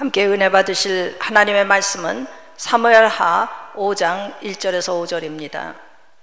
함께 은혜 받으실 하나님의 말씀은 사무엘하 5장 1절에서 5절입니다.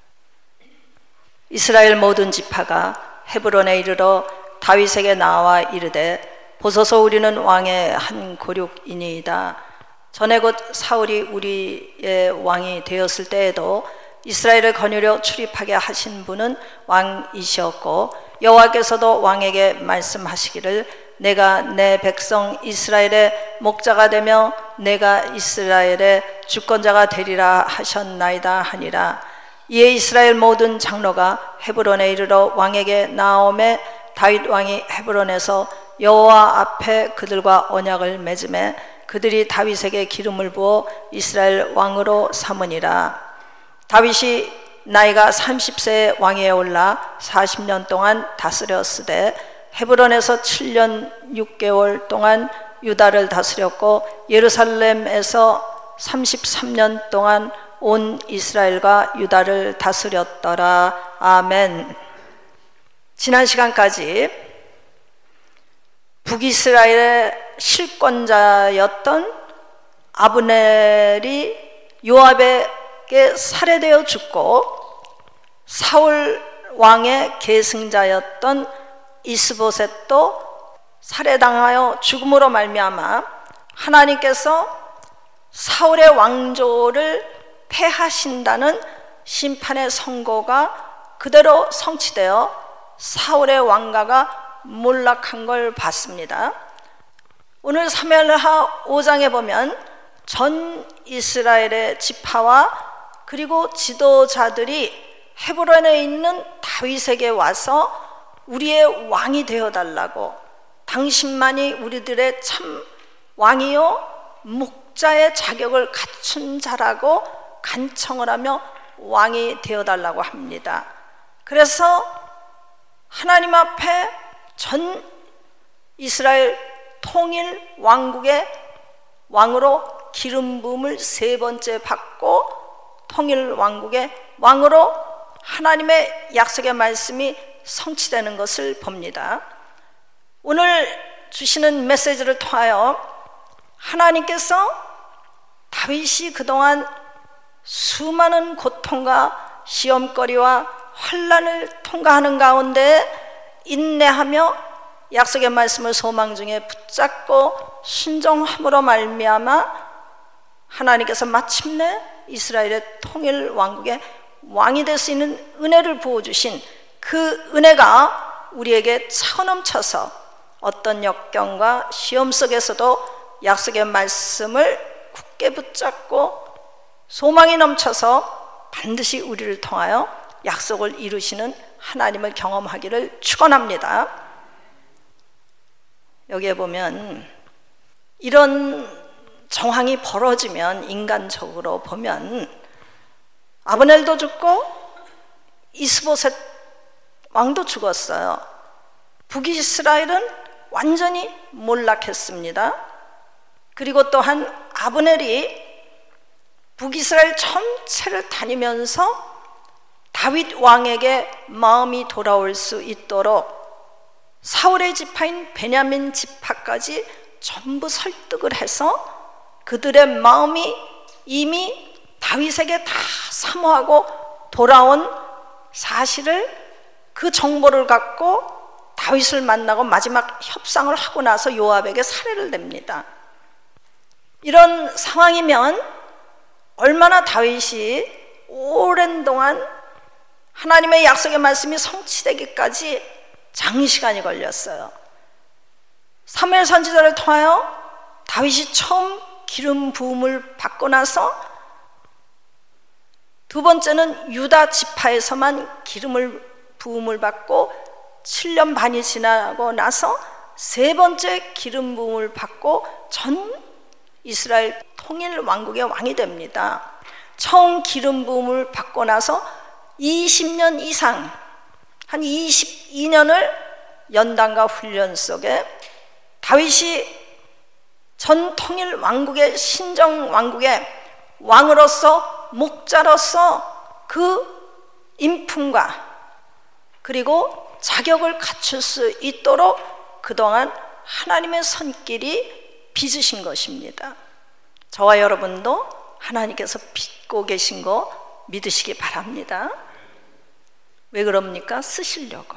이스라엘 모든 지파가 헤브론에 이르러 다윗에게 나와 이르되 보소서 우리는 왕의 한 고륙이니이다. 전에 곧 사울이 우리의 왕이 되었을 때에도 이스라엘을 거느려 출입하게 하신 분은 왕이시었고 여호와께서도 왕에게 말씀하시기를 내가 내 백성 이스라엘의 목자가 되며 내가 이스라엘의 주권자가 되리라 하셨나이다 하니라. 이에 이스라엘 모든 장로가 헤브론에 이르러 왕에게 나오매 다윗 왕이 헤브론에서 여호와 앞에 그들과 언약을 맺음에 그들이 다윗에게 기름을 부어 이스라엘 왕으로 삼으니라. 다윗이 나이가 30세에 왕위에 올라 40년 동안 다스렸으되 헤브론에서 7년 6개월 동안 유다를 다스렸고 예루살렘에서 33년 동안 온 이스라엘과 유다를 다스렸더라. 아멘. 지난 시간까지 북이스라엘의 실권자였던 아브넬이 요압에게 살해되어 죽고 사울 왕의 계승자였던 이스보셋도 살해당하여 죽음으로 말미암아 하나님께서 사울의 왕조를 패하신다는 심판의 선고가 그대로 성취되어 사울의 왕가가 몰락한 걸 봤습니다. 오늘 사무엘하 5장에 보면 전 이스라엘의 지파와 그리고 지도자들이 헤브론에 있는 다윗에게 와서 우리의 왕이 되어달라고, 당신만이 우리들의 참 왕이요 목자의 자격을 갖춘 자라고 간청을 하며 왕이 되어달라고 합니다. 그래서 하나님 앞에 전 이스라엘 통일 왕국의 왕으로 기름 부음을 3번째 받고 통일 왕국의 왕으로 하나님의 약속의 말씀이 성취되는 것을 봅니다. 오늘 주시는 메시지를 통하여 하나님께서 다윗이 그동안 수많은 고통과 시험거리와 환난을 통과하는 가운데 인내하며 약속의 말씀을 소망 중에 붙잡고 순종함으로 말미암아 하나님께서 마침내 이스라엘의 통일 왕국의 왕이 될 수 있는 은혜를 부어주신 그 은혜가 우리에게 차넘쳐서 어떤 역경과 시험 속에서도 약속의 말씀을 굳게 붙잡고 소망이 넘쳐서 반드시 우리를 통하여 약속을 이루시는 하나님을 경험하기를 축원합니다. 여기에 보면 이런 정황이 벌어지면 인간적으로 보면 아브넬도 죽고 이스보셋 왕도 죽었어요. 북이스라엘은 완전히 몰락했습니다. 그리고 또한 아브넬이 북이스라엘 전체를 다니면서 다윗 왕에게 마음이 돌아올 수 있도록 사울의 지파인 베냐민 지파까지 전부 설득을 해서 그들의 마음이 이미 다윗에게 다 사모하고 돌아온 사실을, 그 정보를 갖고 다윗을 만나고 마지막 협상을 하고 나서 요압에게 살해를 냅니다. 이런 상황이면 얼마나 다윗이 오랜 동안 하나님의 약속의 말씀이 성취되기까지 장시간이 걸렸어요. 사무엘 선지자를 통하여 다윗이 처음 기름 부음을 받고 나서 두 번째는 유다 지파에서만 기름을 부음을 받고 7년 반이 지나고 나서 3번째 기름 부음을 받고 전 이스라엘 통일 왕국의 왕이 됩니다. 처음 기름 부음을 받고 나서 20년 이상, 한 22년을 연단과 훈련 속에 다윗이 전 통일 왕국의 신정 왕국의 왕으로서, 목자로서 그 인품과 그리고 자격을 갖출 수 있도록 그동안 하나님의 손길이 빚으신 것입니다. 저와 여러분도 하나님께서 빚고 계신 거 믿으시기 바랍니다. 왜 그럽니까? 쓰시려고.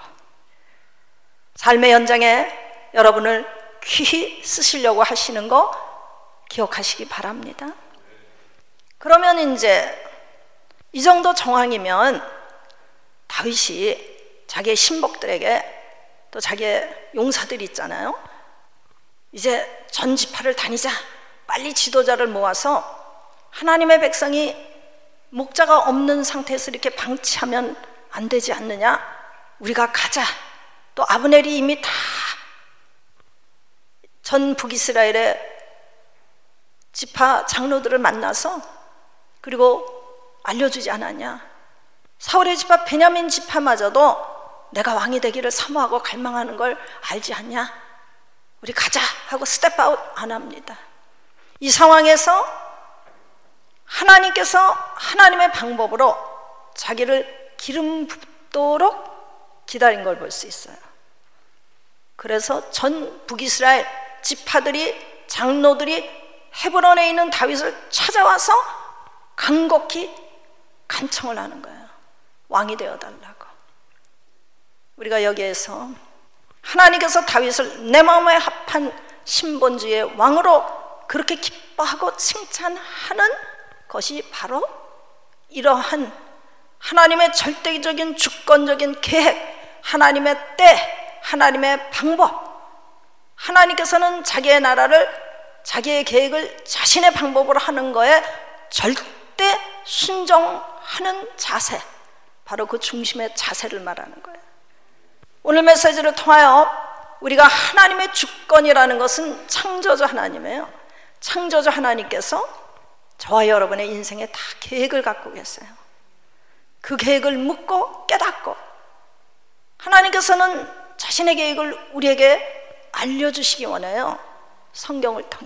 삶의 연장에 여러분을 귀히 쓰시려고 하시는 거 기억하시기 바랍니다. 그러면 이제 이 정도 정황이면 다윗이 자기의 신복들에게 또 자기의 용사들이 있잖아요. 이제 전 지파를 다니자. 빨리 지도자를 모아서 하나님의 백성이 목자가 없는 상태에서 이렇게 방치하면 안 되지 않느냐? 우리가 가자. 또 아브넬이 이미 다 전 북이스라엘의 지파 장로들을 만나서 그리고 알려주지 않았냐? 사울의 지파 베냐민 지파마저도 내가 왕이 되기를 사모하고 갈망하는 걸 알지 않냐? 우리 가자 하고 스텝아웃 안 합니다. 이 상황에서 하나님께서 하나님의 방법으로 자기를 기름 붓도록 기다린 걸 볼 수 있어요. 그래서 전 북이스라엘 지파들이 장로들이 헤브론에 있는 다윗을 찾아와서 간곡히 간청을 하는 거예요. 왕이 되어달라고. 우리가 여기에서 하나님께서 다윗을 내 마음에 합한 신본주의 왕으로 그렇게 기뻐하고 칭찬하는 것이 바로 이러한 하나님의 절대적인 주권적인 계획, 하나님의 때, 하나님의 방법. 하나님께서는 자기의 나라를, 자기의 계획을 자신의 방법으로 하는 거에 절대 순종하는 자세, 바로 그 중심의 자세를 말하는 거예요. 오늘 메시지를 통하여 우리가 하나님의 주권이라는 것은 창조주 하나님이에요. 창조주 하나님께서 저와 여러분의 인생에 다 계획을 갖고 계세요. 그 계획을 묻고 깨닫고 하나님께서는 자신의 계획을 우리에게 알려주시기 원해요. 성경을 통해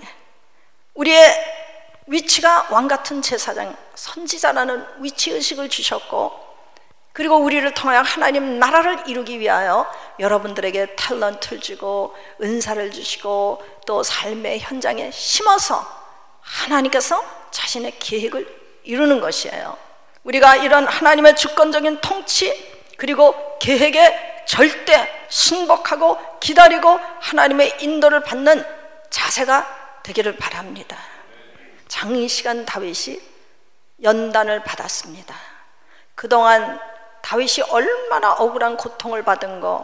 우리의 위치가 왕같은 제사장, 선지자라는 위치의식을 주셨고, 그리고 우리를 통하여 하나님 나라를 이루기 위하여 여러분들에게 탤런트를 주고 은사를 주시고 또 삶의 현장에 심어서 하나님께서 자신의 계획을 이루는 것이에요. 우리가 이런 하나님의 주권적인 통치 그리고 계획에 절대 순복하고 기다리고 하나님의 인도를 받는 자세가 되기를 바랍니다. 장시간 다윗이 연단을 받았습니다. 그동안 다윗이 얼마나 억울한 고통을 받은 거,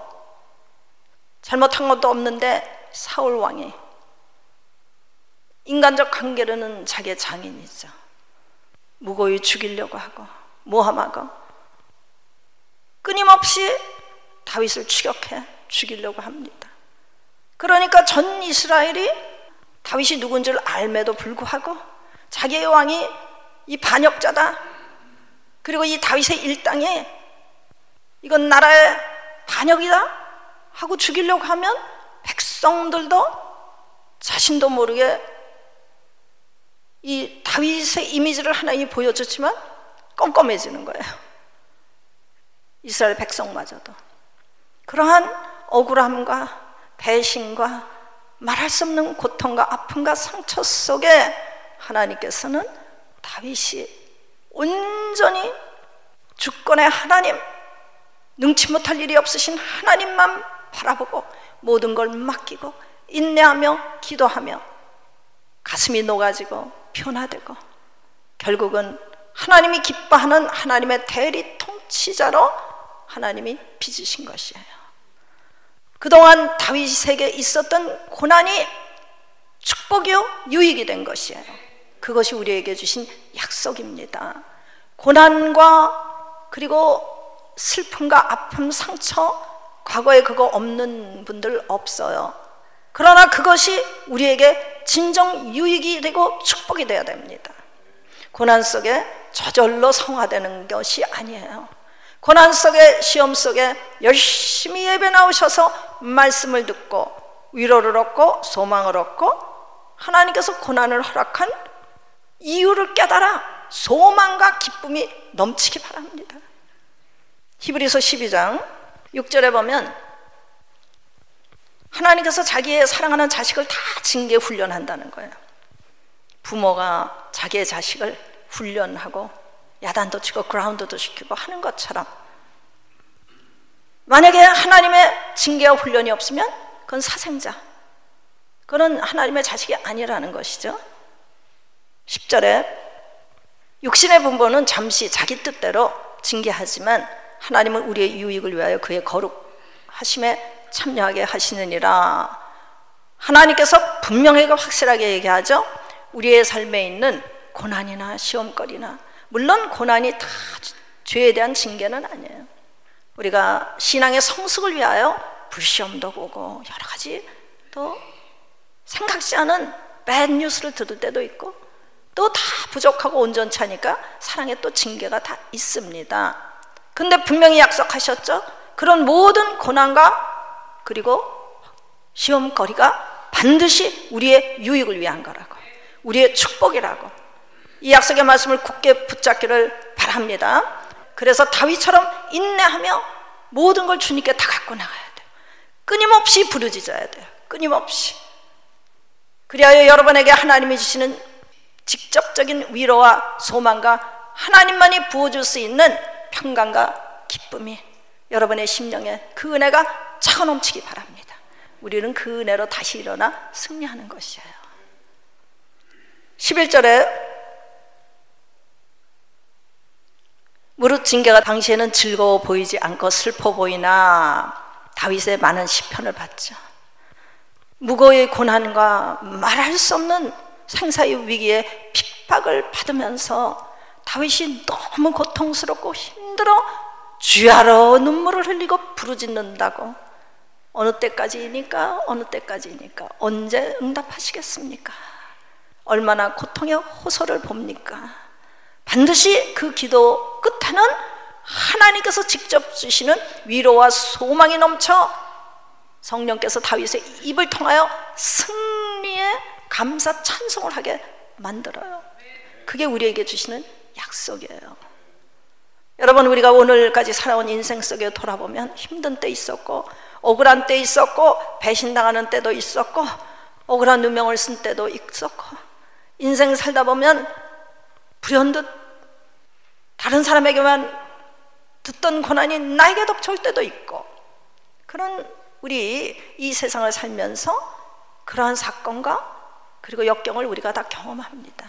잘못한 것도 없는데 사울 왕이 인간적 관계로는 자기의 장인이죠. 무고히 죽이려고 하고 모함하고 끊임없이 다윗을 추격해 죽이려고 합니다. 그러니까 전 이스라엘이 다윗이 누군지를 알매도 불구하고 자기의 왕이 이 반역자다, 그리고 이 다윗의 일당에 이건 나라의 반역이다 하고 죽이려고 하면 백성들도 자신도 모르게 이 다윗의 이미지를 하나님이 보여줬지만 껌껌해지는 거예요. 이스라엘 백성마저도. 그러한 억울함과 배신과 말할 수 없는 고통과 아픔과 상처 속에 하나님께서는 다윗이 온전히 주권의 하나님, 능치 못할 일이 없으신 하나님만 바라보고 모든 걸 맡기고 인내하며 기도하며 가슴이 녹아지고 변화되고 결국은 하나님이 기뻐하는 하나님의 대리 통치자로 하나님이 빚으신 것이에요. 그동안 다윗에게 있었던 고난이 축복이요 유익이 된 것이에요. 그것이 우리에게 주신 약속입니다. 고난과 그리고 슬픔과 아픔, 상처, 과거에 그거 없는 분들 없어요. 그러나 그것이 우리에게 진정 유익이 되고 축복이 되어야 됩니다. 고난 속에 저절로 성화되는 것이 아니에요. 고난 속에, 시험 속에 열심히 예배 나오셔서 말씀을 듣고 위로를 얻고 소망을 얻고 하나님께서 고난을 허락한 이유를 깨달아 소망과 기쁨이 넘치기 바랍니다. 히브리서 12장 6절에 보면 하나님께서 자기의 사랑하는 자식을 다 징계 훈련한다는 거예요. 부모가 자기의 자식을 훈련하고 야단도 치고 그라운드도 시키고 하는 것처럼, 만약에 하나님의 징계와 훈련이 없으면 그건 사생자, 그건 하나님의 자식이 아니라는 것이죠. 10절에 육신의 분부는 잠시 자기 뜻대로 징계하지만 하나님은 우리의 유익을 위하여 그의 거룩하심에 참여하게 하시느니라. 하나님께서 분명하게 확실하게 얘기하죠. 우리의 삶에 있는 고난이나 시험거리나, 물론 고난이 다 죄에 대한 징계는 아니에요. 우리가 신앙의 성숙을 위하여 불시험도 보고 여러 가지 또 생각지 않은 배드 뉴스를 들을 때도 있고, 또 다 부족하고 온전치 않으니까 사랑에 또 징계가 다 있습니다. 근데 분명히 약속하셨죠. 그런 모든 고난과 그리고 시험거리가 반드시 우리의 유익을 위한 거라고, 우리의 축복이라고, 이 약속의 말씀을 굳게 붙잡기를 바랍니다. 그래서 다윗처럼 인내하며 모든 걸 주님께 다 갖고 나가야 돼요. 끊임없이 부르짖어야 돼요. 끊임없이. 그리하여 여러분에게 하나님이 주시는 직접적인 위로와 소망과 하나님만이 부어줄 수 있는 평강과 기쁨이 여러분의 심령에 그 은혜가 차고 넘치기 바랍니다. 우리는 그 은혜로 다시 일어나 승리하는 것이에요. 11절에 무릇 징계가 당시에는 즐거워 보이지 않고 슬퍼 보이나 다윗의 많은 시편을 봤죠. 무고의 고난과 말할 수 없는 생사의 위기에 핍박을 받으면서 다윗이 너무 고통스럽고 힘들어 주야로 눈물을 흘리고 부르짖는다고. 어느 때까지니까 언제 응답하시겠습니까? 얼마나 고통의 호소를 봅니까? 반드시 그 기도 끝에는 하나님께서 직접 주시는 위로와 소망이 넘쳐 성령께서 다윗의 입을 통하여 승리의 감사 찬송을 하게 만들어요. 그게 우리에게 주시는 약속이에요. 여러분, 우리가 오늘까지 살아온 인생 속에 돌아보면 힘든 때 있었고, 억울한 때 있었고, 배신당하는 때도 있었고, 억울한 누명을 쓴 때도 있었고, 인생 살다 보면 불현듯 다른 사람에게만 듣던 고난이 나에게 덮쳐올 때도 있고, 그런 우리 이 세상을 살면서 그러한 사건과 그리고 역경을 우리가 다 경험합니다.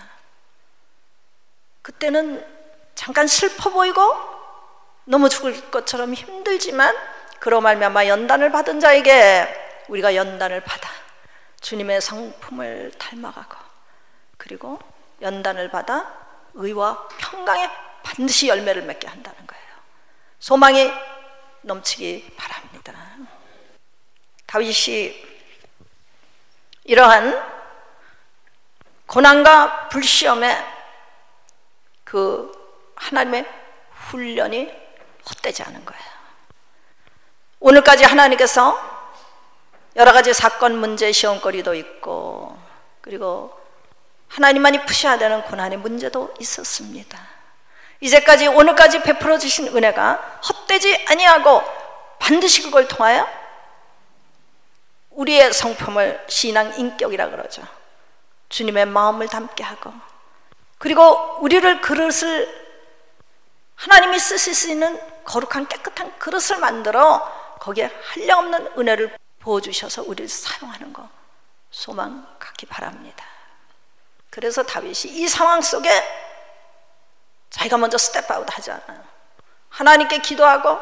그때는 잠깐 슬퍼 보이고 너무 죽을 것처럼 힘들지만, 그로 말미암아 연단을 받은 자에게 우리가 연단을 받아 주님의 성품을 닮아가고, 그리고 연단을 받아 의와 평강에 반드시 열매를 맺게 한다는 거예요. 소망이 넘치기 바랍니다. 다윗이 이러한 고난과 불시험에 그 하나님의 훈련이 헛되지 않은 거예요. 오늘까지 하나님께서 여러 가지 사건, 문제, 시험거리도 있고, 그리고 하나님만이 푸셔야 되는 고난의 문제도 있었습니다. 이제까지 오늘까지 베풀어 주신 은혜가 헛되지 아니하고 반드시 그걸 통하여 우리의 성품을 신앙 인격이라 그러죠. 주님의 마음을 담게 하고, 그리고 우리를 그릇을, 하나님이 쓰실 수 있는 거룩한 깨끗한 그릇을 만들어 거기에 한량없는 은혜를 부어주셔서 우리를 사용하는 거 소망 갖기 바랍니다. 그래서 다윗이 이 상황 속에 자기가 먼저 스텝아웃 하잖아요. 하나님께 기도하고,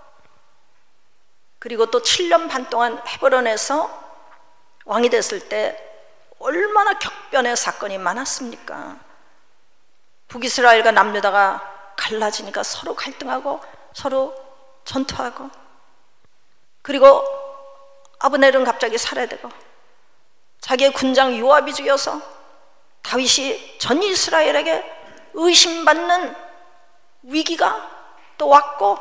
그리고 또 7년 반 동안 헤브론에서 왕이 됐을 때 얼마나 격변의 사건이 많았습니까? 북이스라엘과 남유다가 갈라지니까 서로 갈등하고 서로 전투하고, 그리고 아브넬은 갑자기 살해되고 자기의 군장 요압이 죽여서 다윗이 전 이스라엘에게 의심받는 위기가 또 왔고,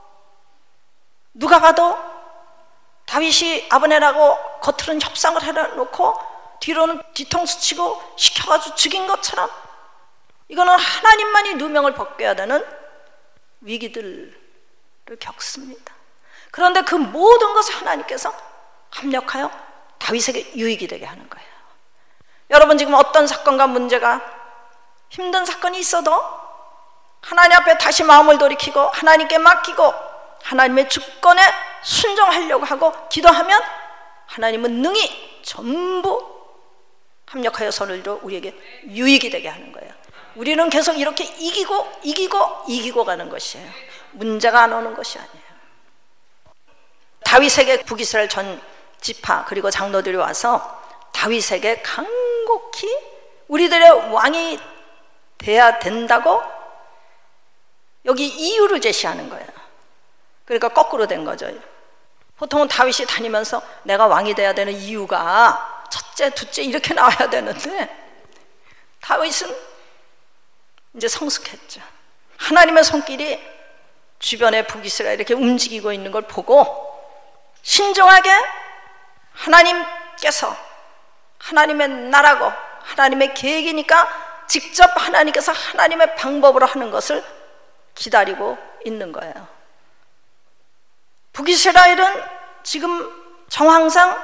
누가 봐도 다윗이 아브넬하고 겉으로는 협상을 해놓고 뒤로는 뒤통수 치고 시켜가지고 죽인 것처럼, 이거는 하나님만이 누명을 벗겨야 되는 위기들을 겪습니다. 그런데 그 모든 것을 하나님께서 합력하여 다윗에게 유익이 되게 하는 거예요. 여러분, 지금 어떤 사건과 문제가, 힘든 사건이 있어도 하나님 앞에 다시 마음을 돌이키고 하나님께 맡기고 하나님의 주권에 순종하려고 하고 기도하면 하나님은 능히 전부 합력하여 선을 이루어 우리에게 유익이 되게 하는 거예요. 우리는 계속 이렇게 이기고 가는 것이에요. 문제가 안 오는 것이 아니에요. 다윗에게 북이스라엘 전 지파 그리고 장로들이 와서 다윗에게 간곡히 우리들의 왕이 돼야 된다고 여기 이유를 제시하는 거예요. 그러니까 거꾸로 된 거죠. 보통은 다윗이 다니면서 내가 왕이 돼야 되는 이유가 첫째, 둘째 이렇게 나와야 되는데 다윗은 이제 성숙했죠. 하나님의 손길이 주변의 북이스라엘 이렇게 움직이고 있는 걸 보고 신중하게 하나님께서 하나님의 나라고 하나님의 계획이니까 직접 하나님께서 하나님의 방법으로 하는 것을 기다리고 있는 거예요. 북이스라엘은 지금 정황상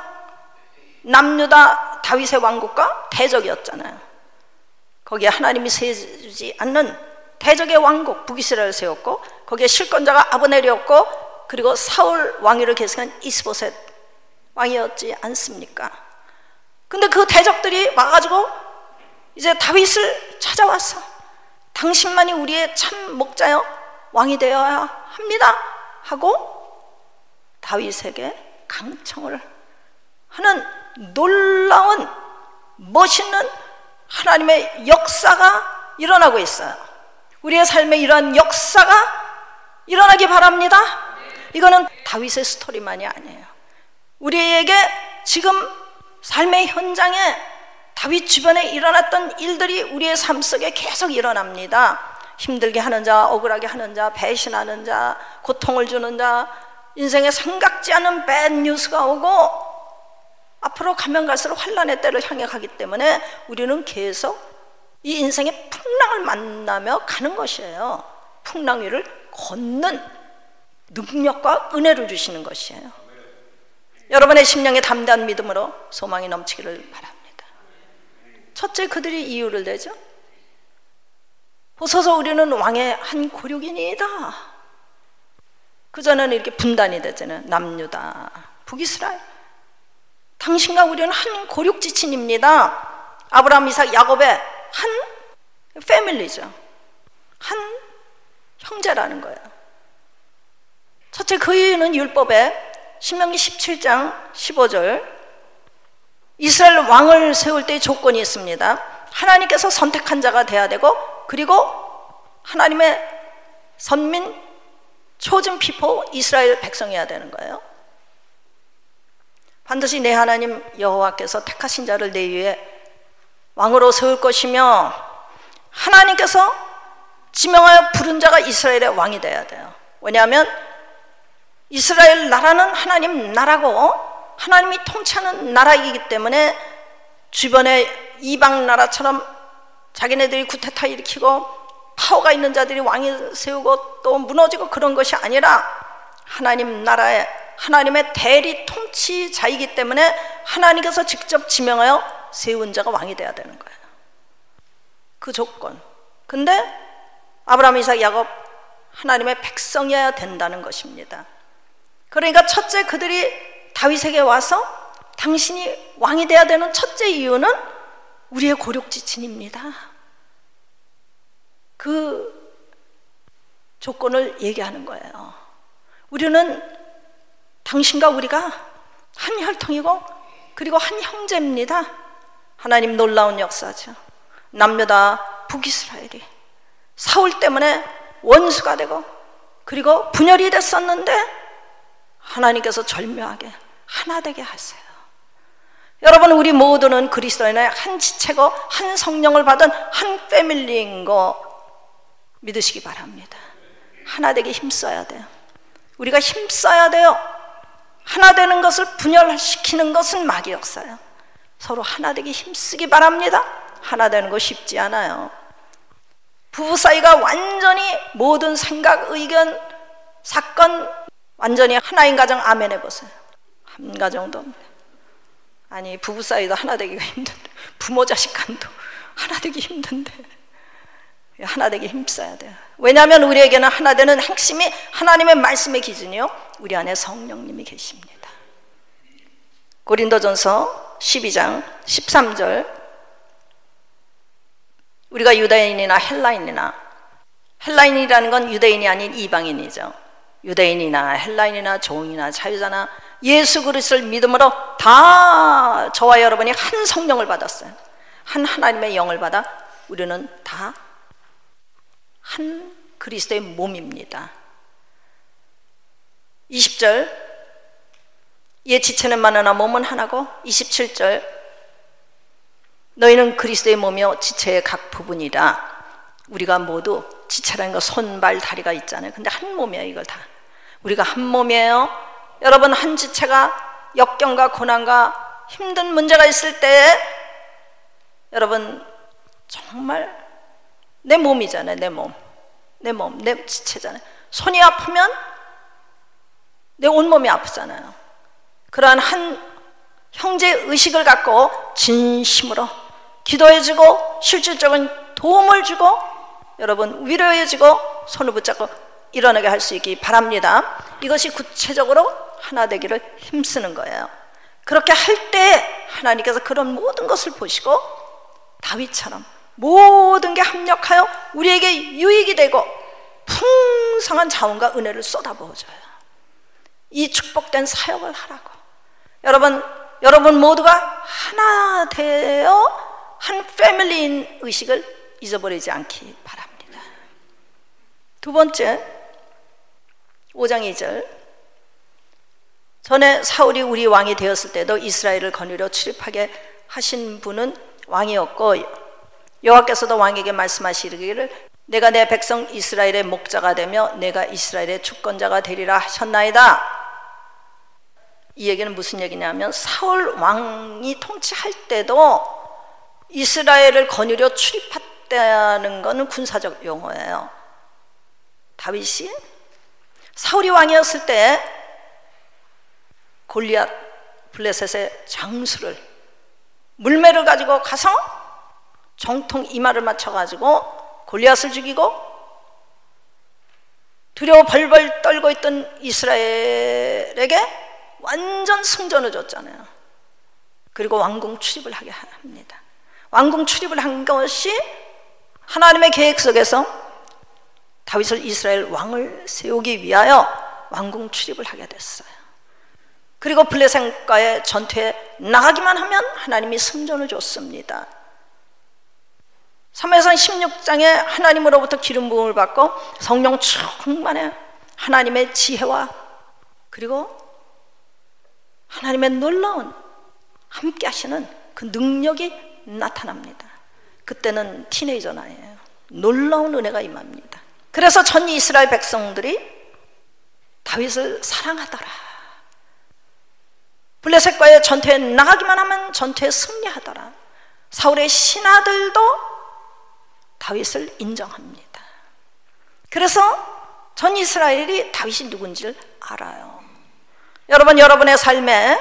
남유다 다윗의 왕국과 대적이었잖아요. 거기에 하나님이 세우지 않는 대적의 왕국 북이스라엘을 세웠고 거기에 실권자가 아브넬이었고 그리고 사울 왕위를 계승한 이스보셋 왕이었지 않습니까? 근데 그 대적들이 와가지고 이제 다윗을 찾아왔어. 당신만이 우리의 참 목자여 왕이 되어야 합니다 하고 다윗에게 강청을 하는 놀라운 멋있는 하나님의 역사가 일어나고 있어요. 우리의 삶에 이러한 역사가 일어나기 바랍니다. 이거는 다윗의 스토리만이 아니에요. 우리에게 지금 삶의 현장에 다윗 주변에 일어났던 일들이 우리의 삶 속에 계속 일어납니다. 힘들게 하는 자, 억울하게 하는 자, 배신하는 자, 고통을 주는 자, 인생에 생각지 않은 배드 뉴스가 오고 앞으로 가면 갈수록 환난의 때를 향해 가기 때문에 우리는 계속 이 인생의 풍랑을 만나며 가는 것이에요. 풍랑 위를 걷는 능력과 은혜를 주시는 것이에요. 여러분의 심령에 담대한 믿음으로 소망이 넘치기를 바랍니다. 첫째, 그들이 이유를 대죠. 보소서 우리는 왕의 한 고륙이니이다. 그전에는 이렇게 분단이 되잖아요. 남유다, 북이스라엘. 당신과 우리는 한 고륙지친입니다. 아브라함, 이삭, 야곱의 한 패밀리죠. 한 형제라는 거예요. 첫째, 그 이유는 율법에 신명기 17장 15절 이스라엘 왕을 세울 때의 조건이 있습니다. 하나님께서 선택한 자가 돼야 되고 그리고 하나님의 선민 초진 피포 이스라엘 백성이어야 되는 거예요. 반드시 내 하나님 여호와께서 택하신 자를 내 위에 왕으로 세울 것이며 하나님께서 지명하여 부른 자가 이스라엘의 왕이 돼야 돼요. 왜냐하면 이스라엘 나라는 하나님 나라고 하나님이 통치하는 나라이기 때문에 주변의 이방 나라처럼 자기네들이 쿠데타 일으키고 파워가 있는 자들이 왕이 세우고 또 무너지고 그런 것이 아니라 하나님 나라의 하나님의 대리 통치자이기 때문에 하나님께서 직접 지명하여 세운 자가 왕이 돼야 되는 거예요. 그 조건. 근데 아브라함, 이삭, 야곱 하나님의 백성이어야 된다는 것입니다. 그러니까 첫째, 그들이 다윗에게 와서 당신이 왕이 돼야 되는 첫째 이유는 우리의 고륙지친입니다. 그 조건을 얘기하는 거예요. 우리는 당신과 우리가 한 혈통이고 그리고 한 형제입니다. 하나님 놀라운 역사죠. 남유다 북이스라엘이 사울 때문에 원수가 되고 그리고 분열이 됐었는데 하나님께서 절묘하게 하나 되게 하세요. 여러분, 우리 모두는 그리스도인의 한 지체고 한 성령을 받은 한 패밀리인 거 믿으시기 바랍니다. 하나 되게 힘써야 돼요. 우리가 힘써야 돼요. 하나 되는 것을 분열시키는 것은 마귀 역사예요. 서로 하나 되게 힘쓰기 바랍니다. 하나 되는 거 쉽지 않아요. 부부 사이가 완전히 모든 생각, 의견, 사건 완전히 하나인 가정 아멘 해보세요. 한 가정도 없네. 아니 부부 사이도 하나 되기가 힘든데, 부모 자식 간도 하나 되기 힘든데 하나 되기 힘써야 돼요. 왜냐하면 우리에게는 하나 되는 핵심이 하나님의 말씀의 기준이요, 우리 안에 성령님이 계십니다. 고린도전서 12장 13절, 우리가 유다인이나 헬라인이라는 건 유대인이 아닌 이방인이죠. 유대인이나 헬라인이나 종이나 자유자나 예수 그리스도를 믿음으로 다 저와 여러분이 한 성령을 받았어요. 한 하나님의 영을 받아 우리는 다 한 그리스도의 몸입니다. 20절, 이에 지체는 많으나 몸은 하나고, 27절, 너희는 그리스도의 몸이요 지체의 각 부분이라. 우리가 모두 지체라는 거 손, 발, 다리가 있잖아요. 근데 한 몸이에요. 이걸 다 우리가 한 몸이에요. 여러분, 한 지체가 역경과 고난과 힘든 문제가 있을 때 여러분 정말 내 몸이잖아요. 내 지체잖아요. 손이 아프면 내 온몸이 아프잖아요. 그러한 한 형제 의식을 갖고 진심으로 기도해주고 실질적인 도움을 주고 여러분 위로해주고 손을 붙잡고 일어나게 할 수 있기 바랍니다. 이것이 구체적으로 하나 되기를 힘쓰는 거예요. 그렇게 할 때 하나님께서 그런 모든 것을 보시고 다윗처럼 모든 게 합력하여 우리에게 유익이 되고 풍성한 자원과 은혜를 쏟아부어줘요. 이 축복된 사역을 하라고. 여러분 모두가 하나 되어 한 패밀리인 의식을 잊어버리지 않기 바랍니다. 두 번째, 5장 2절, 전에 사울이 우리 왕이 되었을 때도 이스라엘을 거느려 출입하게 하신 분은 왕이었고 여호와께서도 왕에게 말씀하시기를 내가 내 백성 이스라엘의 목자가 되며 내가 이스라엘의 주권자가 되리라 하셨나이다. 이 얘기는 무슨 얘기냐면 사울 왕이 통치할 때도 이스라엘을 거느려 출입했다는 것은 군사적 용어예요. 다윗이 사울이 왕이었을 때 골리앗 블레셋의 장수를 물매를 가지고 가서 정통 이마를 맞춰가지고 골리앗을 죽이고 두려워 벌벌 떨고 있던 이스라엘에게 완전 승전을 줬잖아요. 그리고 왕궁 출입을 하게 합니다. 왕궁 출입을 한 것이 하나님의 계획 속에서 다윗을 이스라엘 왕을 세우기 위하여 왕궁 출입을 하게 됐어요. 그리고 블레셋과의 전투에 나가기만 하면 하나님이 승전을 줬습니다. 사무엘상 16장에 하나님으로부터 기름 부음을 받고 성령 충만해 하나님의 지혜와 그리고 하나님의 놀라운 함께 하시는 그 능력이 나타납니다. 그때는 티네이저 나이에요. 놀라운 은혜가 임합니다. 그래서 전 이스라엘 백성들이 다윗을 사랑하더라. 블레셋과의 전투에 나가기만 하면 전투에 승리하더라. 사울의 신하들도 다윗을 인정합니다. 그래서 전 이스라엘이 다윗이 누군지를 알아요. 여러분, 여러분의 삶에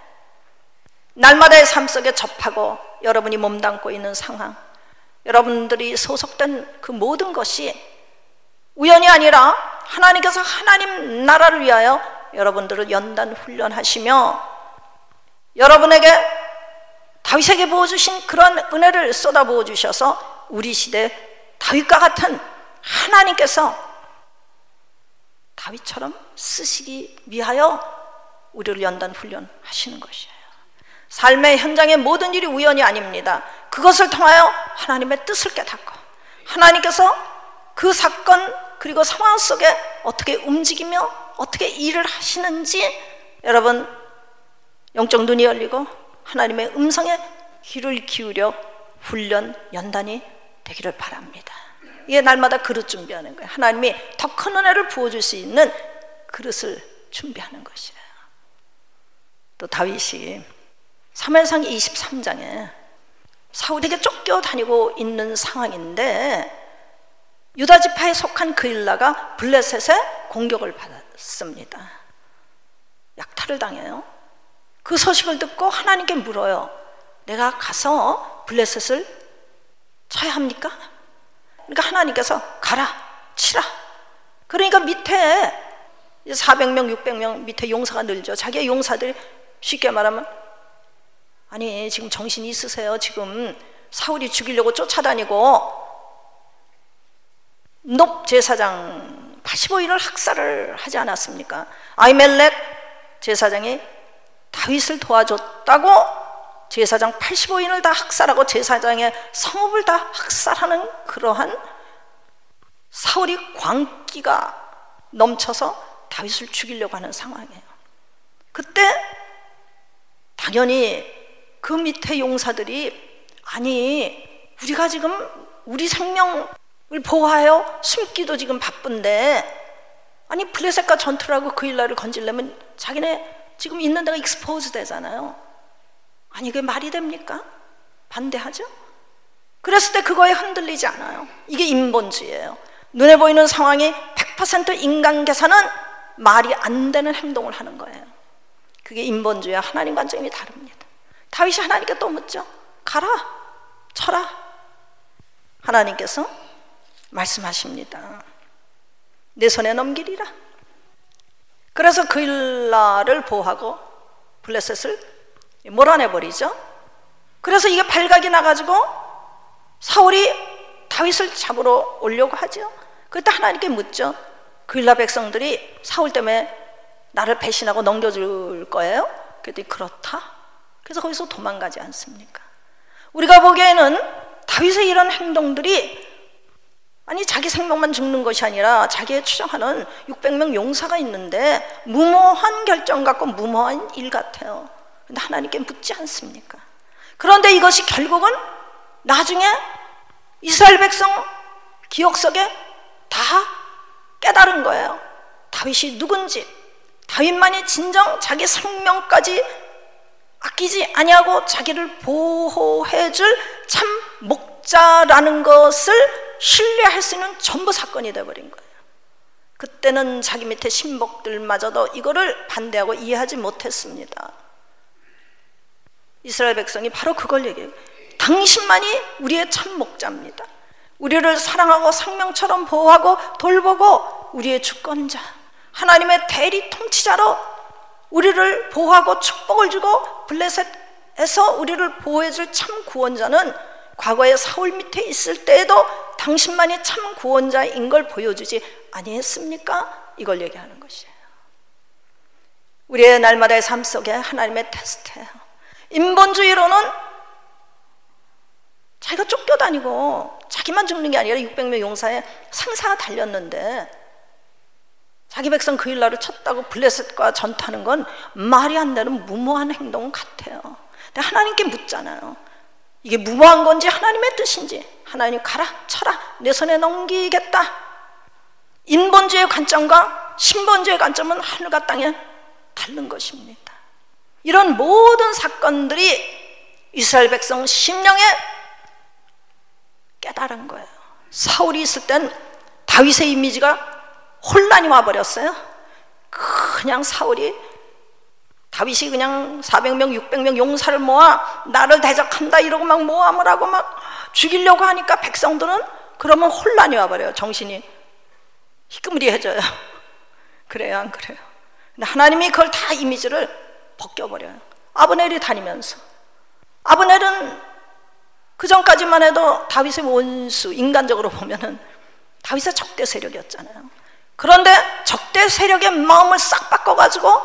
날마다의 삶 속에 접하고 여러분이 몸담고 있는 상황, 여러분들이 소속된 그 모든 것이 우연이 아니라 하나님께서 하나님 나라를 위하여 여러분들을 연단 훈련하시며 여러분에게 다윗에게 부어주신 그런 은혜를 쏟아부어 주셔서 우리 시대 다윗과 같은 하나님께서 다윗처럼 쓰시기 위하여 우리를 연단 훈련하시는 것이에요. 삶의 현장의 모든 일이 우연이 아닙니다. 그것을 통하여 하나님의 뜻을 깨닫고 하나님께서 그 사건 그리고 상황 속에 어떻게 움직이며 어떻게 일을 하시는지 여러분 영적 눈이 열리고 하나님의 음성에 귀를 기울여 훈련 연단이 되기를 바랍니다. 이게 날마다 그릇 준비하는 거예요. 하나님이 더 큰 은혜를 부어줄 수 있는 그릇을 준비하는 것이에요. 또 다윗이 사무엘상 23장에 사울에게 쫓겨다니고 있는 상황인데 유다 지파에 속한 그일라가 블레셋의 공격을 받았습니다. 약탈을 당해요. 그 소식을 듣고 하나님께 물어요. 내가 가서 블레셋을 쳐야 합니까? 그러니까 하나님께서 가라, 치라. 그러니까 밑에 400명, 600명 밑에 용사가 늘죠. 자기의 용사들이 쉽게 말하면, 아니 지금 정신이 있으세요? 지금 사울이 죽이려고 쫓아다니고 높 제사장 85인을 학살을 하지 않았습니까? 아히멜렉 제사장이 다윗을 도와줬다고 제사장 85인을 다 학살하고 제사장의 성읍을 다 학살하는 그러한 사울이 광기가 넘쳐서 다윗을 죽이려고 하는 상황이에요. 그때 당연히 그 밑에 용사들이, 아니 우리가 지금 우리 생명을 보호하여 숨기도 지금 바쁜데, 아니 블레셋과 전투를 하고 그 일날을 건지려면 자기네 지금 있는 데가 익스포즈 되잖아요. 아니 그게 말이 됩니까? 반대하죠. 그랬을 때 그거에 흔들리지 않아요. 이게 인본주의예요. 눈에 보이는 상황이 100% 인간 계산은 말이 안 되는 행동을 하는 거예요. 그게 인본주의와 하나님 관점이 다릅니다. 다윗이 하나님께 또 묻죠. 가라, 쳐라. 하나님께서 말씀하십니다. 내 손에 넘기리라. 그래서 그 일날을 보호하고 블레셋을 몰아내버리죠. 그래서 이게 발각이 나가지고 사울이 다윗을 잡으러 오려고 하죠. 그때 하나님께 묻죠. 그 일날 백성들이 사울 때문에 나를 배신하고 넘겨줄 거예요? 그랬더니 그렇다. 그래서 거기서 도망가지 않습니까? 우리가 보기에는 다윗의 이런 행동들이, 아니 자기 생명만 죽는 것이 아니라 자기의 추정하는 600명 용사가 있는데 무모한 결정 같고 무모한 일 같아요. 근데 하나님께 묻지 않습니까? 그런데 이것이 결국은 나중에 이스라엘 백성 기억 속에 다 깨달은 거예요. 다윗이 누군지, 다윗만이 진정 자기 생명까지 아끼지 아니하고 자기를 보호해줄 참 목자라는 것을 신뢰할 수 있는 전부 사건이 되어버린 거예요. 그때는 자기 밑에 신복들마저도 이거를 반대하고 이해하지 못했습니다. 이스라엘 백성이 바로 그걸 얘기해요. 당신만이 우리의 참 목자입니다. 우리를 사랑하고 생명처럼 보호하고 돌보고 우리의 주권자, 하나님의 대리 통치자로 우리를 보호하고 축복을 주고 블레셋에서 우리를 보호해줄 참 구원자는 과거에 사울 밑에 있을 때에도 당신만이 참 구원자인 걸 보여주지 아니했습니까? 이걸 얘기하는 것이에요. 우리의 날마다의 삶 속에 하나님의 테스트예요. 인본주의로는 자기가 쫓겨다니고 자기만 죽는 게 아니라 600명 용사에 상사가 달렸는데 자기 백성 그 일날을 쳤다고 블레셋과 전투하는 건 말이 안 되는 무모한 행동 같아요. 근데 하나님께 묻잖아요. 이게 무모한 건지 하나님의 뜻인지. 하나님 가라, 쳐라, 내 손에 넘기겠다. 인본주의의 관점과 신본주의의 관점은 하늘과 땅에 다른 것입니다. 이런 모든 사건들이 이스라엘 백성 심령에 깨달은 거예요. 사울이 있을 땐 다윗의 이미지가 혼란이 와버렸어요. 그냥 사울이, 다윗이 그냥 400명, 600명 용사를 모아 나를 대적한다 이러고 막 모함을 하고 막 죽이려고 하니까 백성들은 그러면 혼란이 와버려요. 정신이 희끄무리해져요. 그래요, 안 그래요? 근데 하나님이 그걸 다 이미지를 벗겨버려요. 아브넬이 다니면서, 아브넬은 그 전까지만 해도 다윗의 원수, 인간적으로 보면은 다윗의 적대 세력이었잖아요. 그런데 적대 세력의 마음을 싹 바꿔가지고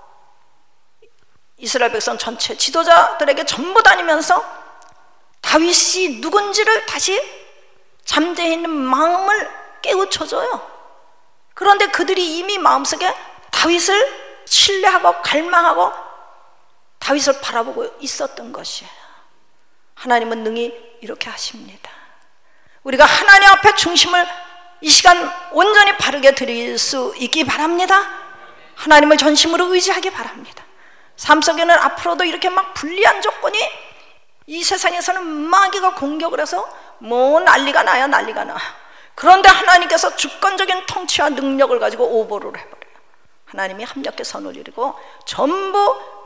이스라엘 백성 전체 지도자들에게 전부 다니면서 다윗이 누군지를 다시 잠재해 있는 마음을 깨우쳐줘요. 그런데 그들이 이미 마음속에 다윗을 신뢰하고 갈망하고 다윗을 바라보고 있었던 것이에요. 하나님은 능히 이렇게 하십니다. 우리가 하나님 앞에 중심을 이 시간 온전히 바르게 드릴 수 있기 바랍니다. 하나님을 전심으로 의지하기 바랍니다. 삶 속에는 앞으로도 이렇게 막 불리한 조건이 이 세상에서는 마귀가 공격을 해서 뭐 난리가 나야 난리가 나. 그런데 하나님께서 주권적인 통치와 능력을 가지고 오버를 해버려요. 하나님이 합력의 선을 이루고 전부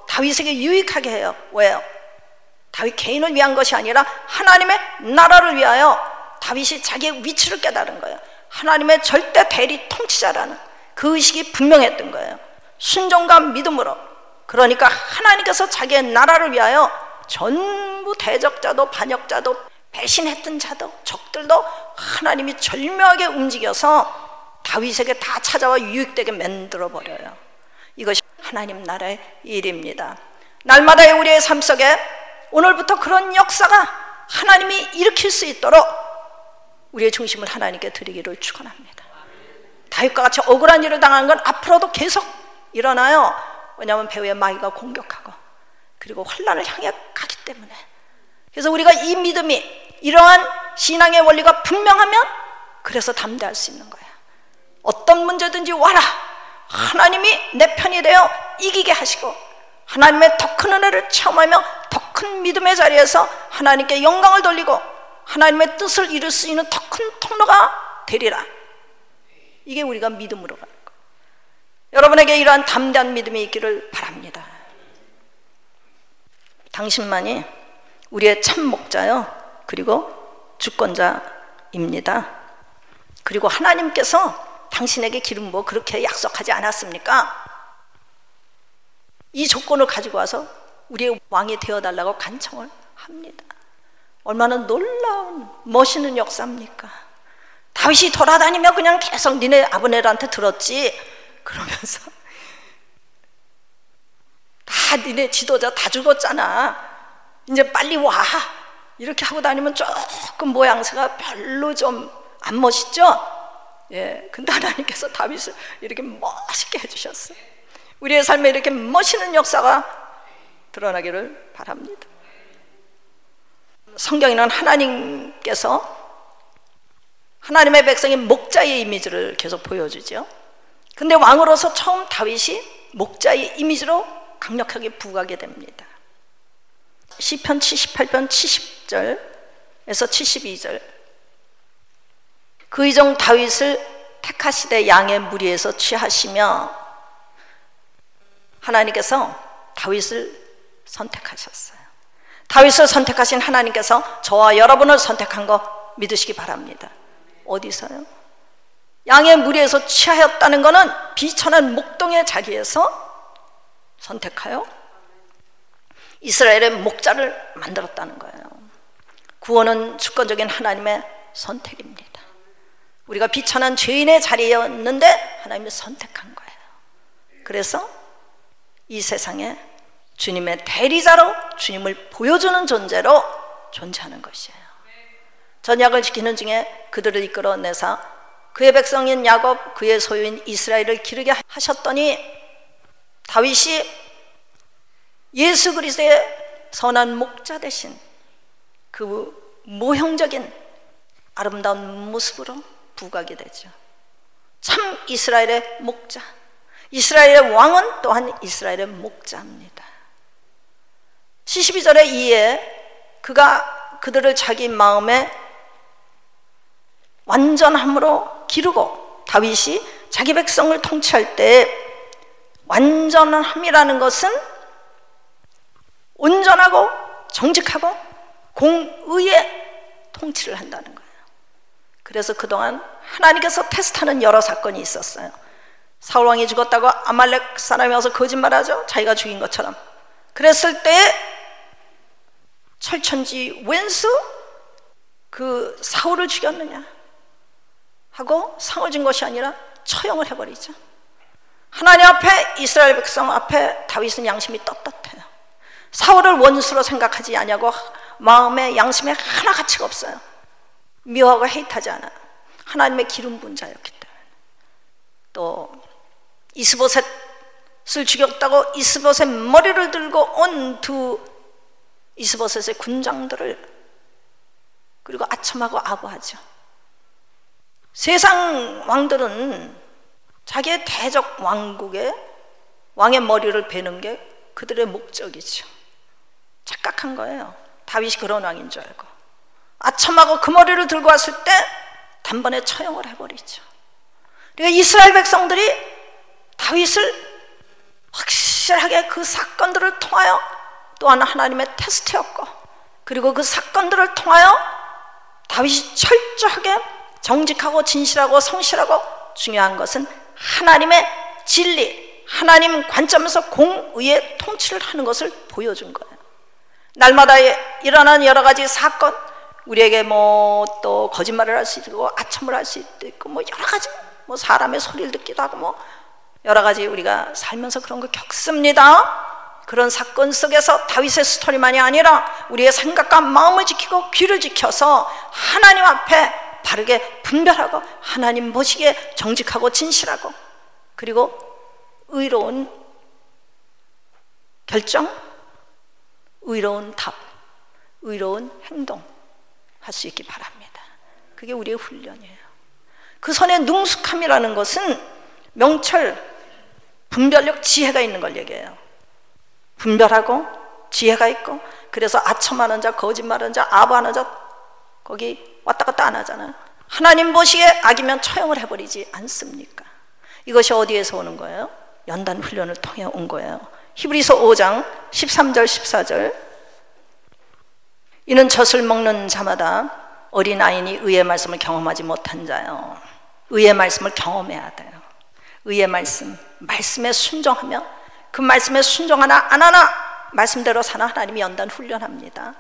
다윗에게 유익하게 해요. 왜요? 다윗 개인을 위한 것이 아니라 하나님의 나라를 위하여 다윗이 자기의 위치를 깨달은 거예요. 하나님의 절대 대리 통치자라는 그 의식이 분명했던 거예요. 순종과 믿음으로. 그러니까 하나님께서 자기의 나라를 위하여 전부 대적자도 반역자도 배신했던 자도 적들도 하나님이 절묘하게 움직여서 다윗에게 다 찾아와 유익되게 만들어버려요. 이것이 하나님 나라의 일입니다. 날마다의 우리의 삶 속에 오늘부터 그런 역사가 하나님이 일으킬 수 있도록 우리의 중심을 하나님께 드리기를 축원합니다. 다윗과 같이 억울한 일을 당한 건 앞으로도 계속 일어나요. 왜냐하면 배후에 마귀가 공격하고 그리고 환난을 향해 가기 때문에. 그래서 우리가 이 믿음이 이러한 신앙의 원리가 분명하면 그래서 담대할 수 있는 거야. 어떤 문제든지 와라. 하나님이 내 편이 되어 이기게 하시고 하나님의 더 큰 은혜를 체험하며 더 큰 믿음의 자리에서 하나님께 영광을 돌리고 하나님의 뜻을 이룰 수 있는 더 큰 통로가 되리라. 이게 우리가 믿음으로 가는 거예요. 여러분에게 이러한 담대한 믿음이 있기를 바랍니다. 당신만이 우리의 참 목자요 그리고 주권자입니다. 그리고 하나님께서 당신에게 기름 부어 그렇게 약속하지 않았습니까? 이 조건을 가지고 와서 우리의 왕이 되어달라고 간청을 합니다. 얼마나 놀라운 멋있는 역사입니까? 다윗이 돌아다니며 그냥 계속 니네 아브넬한테 들었지 그러면서 다 니네 지도자 다 죽었잖아 이제 빨리 와 이렇게 하고 다니면 조금 모양새가 별로 좀 안 멋있죠? 예, 근데 하나님께서 다윗을 이렇게 멋있게 해주셨어요. 우리의 삶에 이렇게 멋있는 역사가 드러나기를 바랍니다. 성경에는 하나님께서 하나님의 백성의 목자의 이미지를 계속 보여주죠. 근데 왕으로서 처음 다윗이 목자의 이미지로 강력하게 부각하게 됩니다. 시편 78편 70절에서 72절 그 이종 다윗을 택하시되 양의 무리에서 취하시며 하나님께서 다윗을 선택하셨어요. 다윗을 선택하신 하나님께서 저와 여러분을 선택한 거 믿으시기 바랍니다. 어디서요? 양의 무리에서 취하였다는 것은 비천한 목동의 자리에서 선택하여 이스라엘의 목자를 만들었다는 거예요. 구원은 주권적인 하나님의 선택입니다. 우리가 비천한 죄인의 자리였는데 하나님이 선택한 거예요. 그래서 이 세상에 주님의 대리자로 주님을 보여주는 존재로 존재하는 것이에요. 전약을 지키는 중에 그들을 이끌어내사 그의 백성인 야곱 그의 소유인 이스라엘을 기르게 하셨더니 다윗이 예수 그리스도의 선한 목자 대신 그 모형적인 아름다운 모습으로 부각이 되죠. 참 이스라엘의 목자, 이스라엘의 왕은 또한 이스라엘의 목자입니다. 72절에 이에 그가 그들을 자기 마음에 완전함으로 기르고 다윗이 자기 백성을 통치할 때 완전함이라는 것은 온전하고 정직하고 공의의 통치를 한다는 거예요. 그래서 그동안 하나님께서 테스트하는 여러 사건이 있었어요. 사울 왕이 죽었다고 아말렉 사람이 와서 거짓말하죠. 자기가 죽인 것처럼. 그랬을 때 철천지 웬수 그 사울을 죽였느냐 하고 상을 준 것이 아니라 처형을 해버리죠. 하나님 앞에 이스라엘 백성 앞에 다윗은 양심이 떳떳해요. 사울을 원수로 생각하지 아니하고 마음에 양심에 하나 가치가 없어요. 미워하고 헤이트하지 않아요. 하나님의 기름 부은 자였기 때문에. 또 이스보셋을 죽였다고 이스보셋 머리를 들고 온 두 이스보셋의 군장들을 그리고 아첨하고 아부하죠. 세상 왕들은 자기의 대적 왕국의 왕의 머리를 베는 게 그들의 목적이죠. 착각한 거예요. 다윗이 그런 왕인 줄 알고 아첨하고 그 머리를 들고 왔을 때 단번에 처형을 해버리죠. 그러니까 이스라엘 백성들이 다윗을 확실히 확실하게 그 사건들을 통하여 또한 하나님의 테스트였고, 그리고 그 사건들을 통하여 다윗이 철저하게 정직하고 진실하고 성실하고, 중요한 것은 하나님의 진리, 하나님 관점에서 공의의 통치를 하는 것을 보여준 거예요. 날마다 일어나는 여러 가지 사건, 우리에게 또 거짓말을 할 수 있고 아첨을 할 수 있고 여러 가지 사람의 소리를 듣기도 하고 여러 가지 우리가 살면서 그런 거 겪습니다. 그런 사건 속에서 다윗의 스토리만이 아니라 우리의 생각과 마음을 지키고 귀를 지켜서 하나님 앞에 바르게 분별하고 하나님 보시기에 정직하고 진실하고, 그리고 의로운 결정, 의로운 답, 의로운 행동 할 수 있기 바랍니다. 그게 우리의 훈련이에요. 그 손에 능숙함이라는 것은 명철, 분별력, 지혜가 있는 걸 얘기해요. 분별하고 지혜가 있고, 그래서 아첨하는 자, 거짓말하는 자, 아부하는 자 거기 왔다 갔다 안 하잖아요. 하나님 보시기에 악이면 처형을 해버리지 않습니까? 이것이 어디에서 오는 거예요? 연단 훈련을 통해 온 거예요. 히브리서 5장 13절 14절, 이는 젖을 먹는 자마다 어린아이니 의의 말씀을 경험하지 못한 자요. 의의 말씀을 경험해야 돼요. 의의 말씀에 순종하며 그 말씀에 순종하나 안 하나 말씀대로 사나 하나님이 연단 훈련합니다.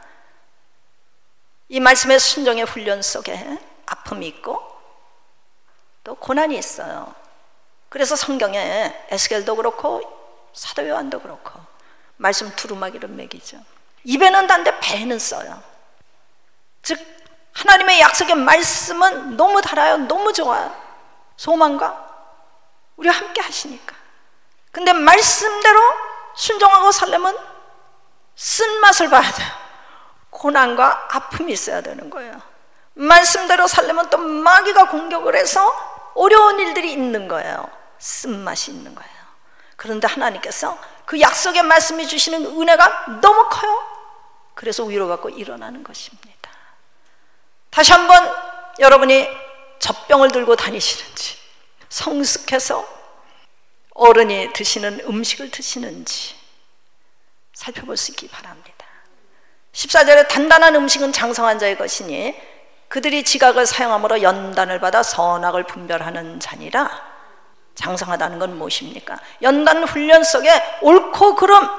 이 말씀의 순종의 훈련 속에 아픔이 있고 또 고난이 있어요. 그래서 성경에 에스겔도 그렇고 사도 요한도 그렇고 말씀 두루마기를 먹이죠. 입에는 단데 배에는 써요. 즉 하나님의 약속의 말씀은 너무 달아요. 너무 좋아요. 소망과 우리와 함께 하시니까. 근데 말씀대로 순종하고 살려면 쓴맛을 봐야 돼요. 고난과 아픔이 있어야 되는 거예요. 말씀대로 살려면 또 마귀가 공격을 해서 어려운 일들이 있는 거예요. 쓴맛이 있는 거예요. 그런데 하나님께서 그 약속의 말씀이 주시는 은혜가 너무 커요. 그래서 위로받고 일어나는 것입니다. 다시 한번 여러분이 젖병을 들고 다니시는지, 성숙해서 어른이 드시는 음식을 드시는지 살펴볼 수 있기 바랍니다. 14절에 단단한 음식은 장성한 자의 것이니 그들이 지각을 사용함으로 연단을 받아 선악을 분별하는 자니라. 장성하다는 건 무엇입니까? 연단 훈련 속에 옳고 그름,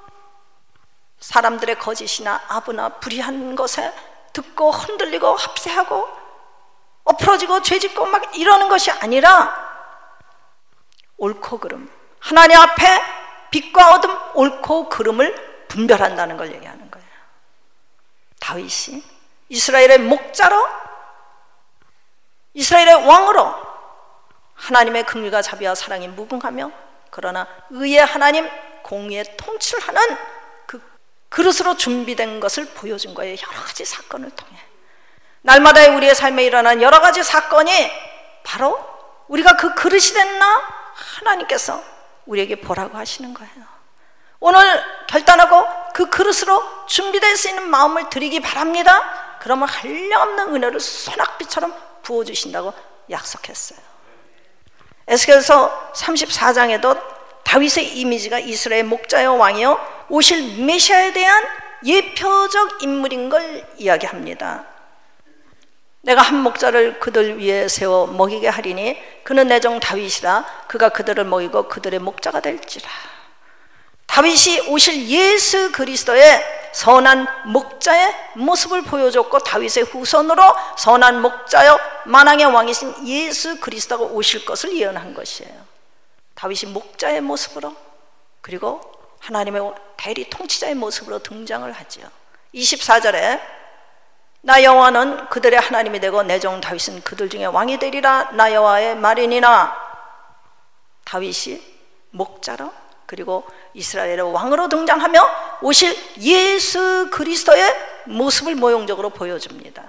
사람들의 거짓이나 아부나 불의한 것에 듣고 흔들리고 합세하고 엎어지고 죄짓고 막 이러는 것이 아니라 옳고 그름, 하나님 앞에 빛과 어둠, 옳고 그름을 분별한다는 걸 얘기하는 거예요. 다윗이 이스라엘의 목자로, 이스라엘의 왕으로 하나님의 긍휼과 자비와 사랑이 무궁하며 그러나 의의 하나님 공의의 통치를 하는 그 그릇으로 준비된 것을 보여준 거예요. 여러 가지 사건을 통해 날마다의 우리의 삶에 일어난 여러 가지 사건이 바로 우리가 그 그릇이 됐나 하나님께서 우리에게 보라고 하시는 거예요. 오늘 결단하고 그 그릇으로 준비될 수 있는 마음을 드리기 바랍니다. 그러면 한량없는 은혜를 소낙비처럼 부어주신다고 약속했어요. 에스겔서 34장에도 다윗의 이미지가 이스라엘 목자여 왕이여 오실 메시아에 대한 예표적 인물인 걸 이야기합니다. 내가 한 목자를 그들 위에 세워 먹이게 하리니 그는 내 종 다윗이라. 그가 그들을 먹이고 그들의 목자가 될지라. 다윗이 오실 예수 그리스도의 선한 목자의 모습을 보여줬고 다윗의 후손으로 선한 목자여 만왕의 왕이신 예수 그리스도가 오실 것을 예언한 것이에요. 다윗이 목자의 모습으로 그리고 하나님의 대리 통치자의 모습으로 등장을 하죠. 24절에 나 여호와는 그들의 하나님이 되고 내 종 다윗은 그들 중에 왕이 되리라. 나 여호와의 말이니라. 다윗이 목자로 그리고 이스라엘의 왕으로 등장하며 오실 예수 그리스도의 모습을 모형적으로 보여줍니다.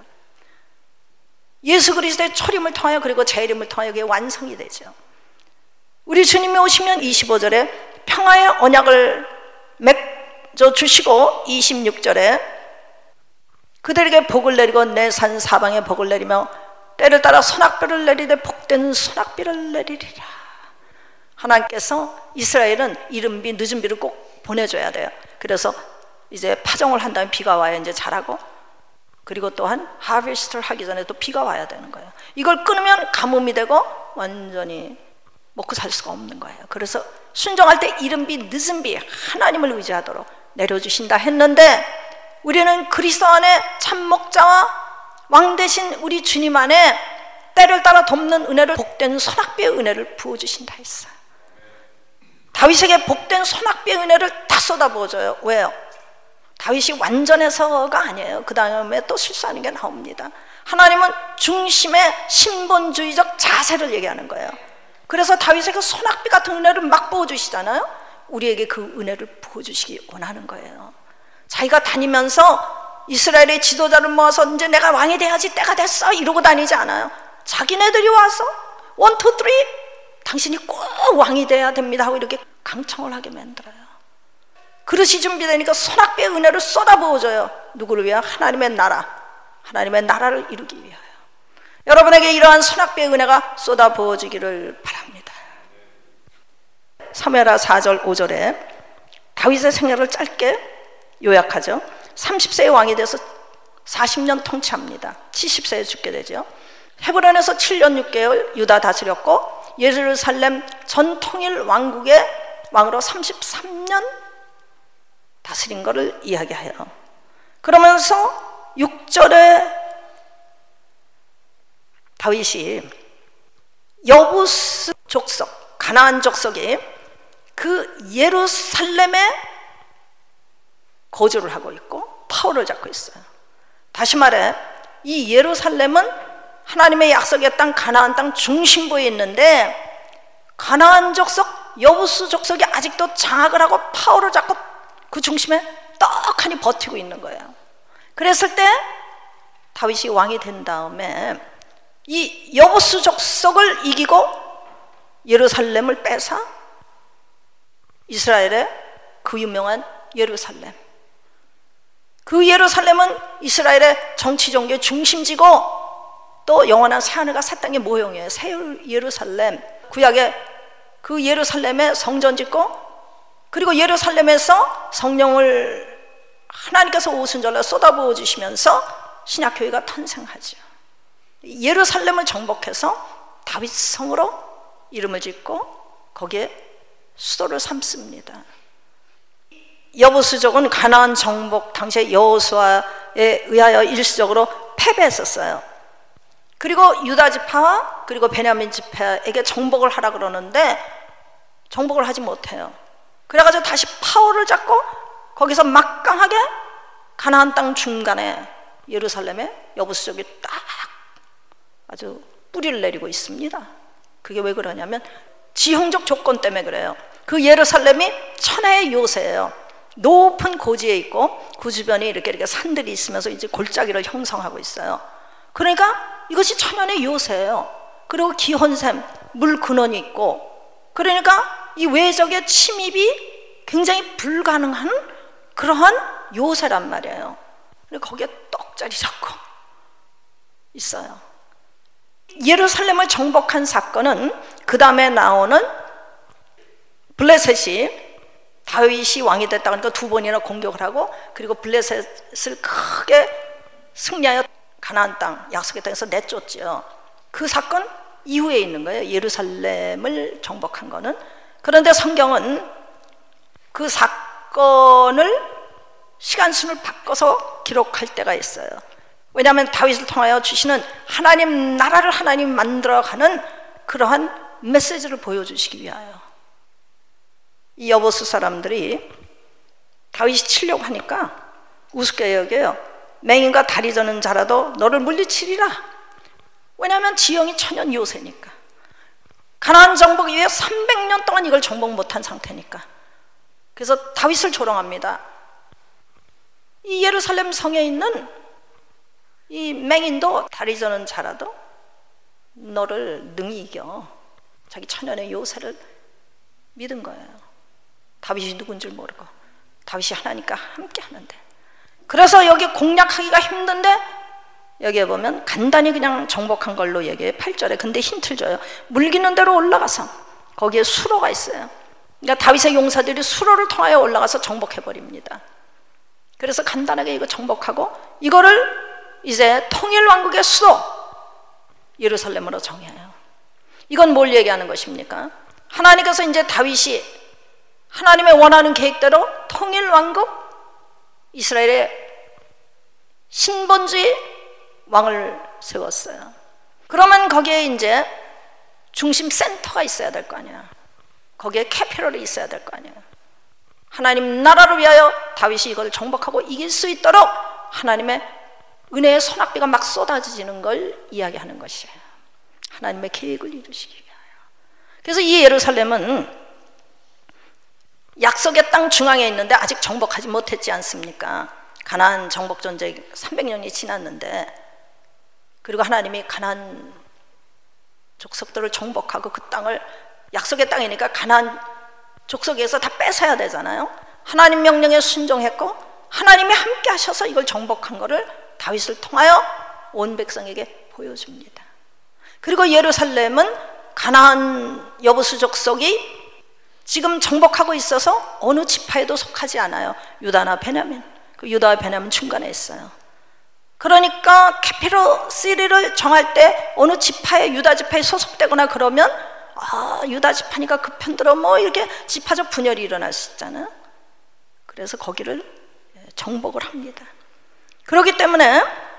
예수 그리스도의 초림을 통하여 그리고 재림을 통하여 그게 완성이 되죠. 우리 주님이 오시면 25절에 평화의 언약을 맺어 주시고 26절에 그들에게 복을 내리고 내 산 사방에 복을 내리며 때를 따라 소낙비를 내리되 복된 소낙비를 내리리라. 하나님께서 이스라엘은 이른 비 늦은 비를 꼭 보내줘야 돼요. 그래서 이제 파종을 한 다음에 비가 와야 이제 자라고, 그리고 또한 하베스트를 하기 전에 또 비가 와야 되는 거예요. 이걸 끊으면 가뭄이 되고 완전히 먹고 살 수가 없는 거예요. 그래서 순종할 때 이른 비 늦은 비 하나님을 의지하도록 내려주신다 했는데, 우리는 그리스도 안에 참 목자와 왕 대신 우리 주님 안에 때를 따라 돕는 은혜를, 복된 소낙비의 은혜를 부어주신다 했어요. 다윗에게 복된 소낙비의 은혜를 다 쏟아부어줘요. 왜요? 다윗이 완전해서가 아니에요. 그 다음에 또 실수하는 게 나옵니다. 하나님은 중심의 신본주의적 자세를 얘기하는 거예요. 그래서 다윗에게 소낙비 같은 은혜를 막 부어주시잖아요. 우리에게 그 은혜를 부어주시기 원하는 거예요. 자기가 다니면서 이스라엘의 지도자를 모아서 이제 내가 왕이 돼야지, 때가 됐어, 이러고 다니지 않아요. 자기네들이 와서 1, 2, 3 당신이 꼭 왕이 돼야 됩니다 하고 이렇게 강청을 하게 만들어요. 그릇이 준비되니까 소낙비의 은혜를 쏟아부어줘요. 누구를 위하여? 하나님의 나라, 하나님의 나라를 이루기 위하여. 여러분에게 이러한 소낙비의 은혜가 쏟아부어지기를 바랍니다. 사무엘하 4절 5절에 다윗의 생애를 짧게 요약하죠. 30세의 왕이 돼서 40년 통치합니다. 70세에 죽게 되죠. 헤브론에서 7년 6개월 유다 다스렸고, 예루살렘 전 통일 왕국의 왕으로 33년 다스린 것을 이야기해요. 그러면서 6절에 다윗이 여부스 족속, 가나안 족속이 그 예루살렘에 거주를 하고 있고 파워를 잡고 있어요. 다시 말해, 이 예루살렘은 하나님의 약속의 땅, 가나안 땅 중심부에 있는데, 가나안 족속, 여부스 족속이 아직도 장악을 하고 파워를 잡고 그 중심에 떡하니 버티고 있는 거예요. 그랬을 때 다윗이 왕이 된 다음에 이 여부스 족속을 이기고 예루살렘을 빼서 이스라엘의 그 유명한 예루살렘, 그 예루살렘은 이스라엘의 정치 종교의 중심지고 또 영원한 새하늘과 새 땅의 모형이에요. 새 예루살렘, 구약의 그 예루살렘에 성전 짓고, 그리고 예루살렘에서 성령을 하나님께서 오순절날 쏟아부어 주시면서 신약교회가 탄생하죠. 예루살렘을 정복해서 다윗 성으로 이름을 짓고 거기에 수도를 삼습니다. 여부스족은 가나안 정복 당시에 여호수아에 의하여 일시적으로 패배했었어요. 그리고 유다 지파와 그리고 베냐민 지파에게 정복을 하라 그러는데 정복을 하지 못해요. 그래가지고 다시 파워를 잡고 거기서 막강하게 가나안 땅 중간에 예루살렘에 여부스족이 딱 아주 뿌리를 내리고 있습니다. 그게 왜 그러냐면 지형적 조건 때문에 그래요. 그 예루살렘이 천혜의 요새예요. 높은 고지에 있고 그 주변에 이렇게 산들이 있으면서 이제 골짜기를 형성하고 있어요. 그러니까 이것이 천연의 요새예요. 그리고 기혼샘, 물 근원이 있고, 그러니까 이 외적의 침입이 굉장히 불가능한 그러한 요새란 말이에요. 그리고 거기에 떡자리 잡고 있어요. 예루살렘을 정복한 사건은 그 다음에 나오는 블레셋이, 다윗이 왕이 됐다 그러니까 두 번이나 공격을 하고, 그리고 블레셋을 크게 승리하여 가나안 땅, 약속의 땅에서 내쫓죠. 그 사건 이후에 있는 거예요. 예루살렘을 정복한 거는. 그런데 성경은 그 사건을 시간순을 바꿔서 기록할 때가 있어요. 왜냐하면 다윗을 통하여 주시는 하나님 나라를 하나님 만들어가는 그러한 메시지를 보여주시기 위하여. 이 여보스 사람들이 다윗이 치려고 하니까 우습게 여겨요. 맹인과 다리 저는 자라도 너를 물리치리라. 왜냐하면 지형이 천연 요새니까. 가나안 정복 이후에 300년 동안 이걸 정복 못한 상태니까. 그래서 다윗을 조롱합니다. 이 예루살렘 성에 있는 이 맹인도 다리 저는 자라도 너를 능히 이겨. 자기 천연의 요새를 믿은 거예요. 다윗이 누군 줄 모르고 다윗이 하나님과 함께 하는데, 그래서 여기 공략하기가 힘든데 여기에 보면 간단히 그냥 정복한 걸로 얘기해. 8절에 근데 힌트를 줘요. 물기는 대로 올라가서 거기에 수로가 있어요. 그러니까 다윗의 용사들이 수로를 통하여 올라가서 정복해버립니다. 그래서 간단하게 이거 정복하고 이거를 이제 통일왕국의 수도 예루살렘으로 정해요. 이건 뭘 얘기하는 것입니까? 하나님께서 이제 다윗이 하나님의 원하는 계획대로 통일왕국 이스라엘의 신본주의 왕을 세웠어요. 그러면 거기에 이제 중심 센터가 있어야 될 거 아니야. 거기에 캐피럴이 있어야 될 거 아니에요. 하나님 나라를 위하여 다윗이 이걸 정복하고 이길 수 있도록 하나님의 은혜의 소낙비가 막 쏟아지는 걸 이야기하는 것이에요. 하나님의 계획을 이루시기 위하여. 그래서 이 예루살렘은 약속의 땅 중앙에 있는데 아직 정복하지 못했지 않습니까? 가나안 정복 전쟁 300년이 지났는데, 그리고 하나님이 가나안 족속들을 정복하고 그 땅을, 약속의 땅이니까 가나안 족속에서 다 뺏어야 되잖아요. 하나님 명령에 순종했고 하나님이 함께 하셔서 이걸 정복한 거를 다윗을 통하여 온 백성에게 보여줍니다. 그리고 예루살렘은 가나안 여부수 족속이 지금 정복하고 있어서 어느 지파에도 속하지 않아요. 유다나 베냐민. 그 유다와 베냐민 중간에 있어요. 그러니까 캐피럴 시리를 정할 때 어느 지파에, 유다 지파에 소속되거나 그러면 유다 지파니까 그 편들어 뭐 이렇게 지파적 분열이 일어날 수 있잖아요. 그래서 거기를 정복을 합니다. 그렇기 때문에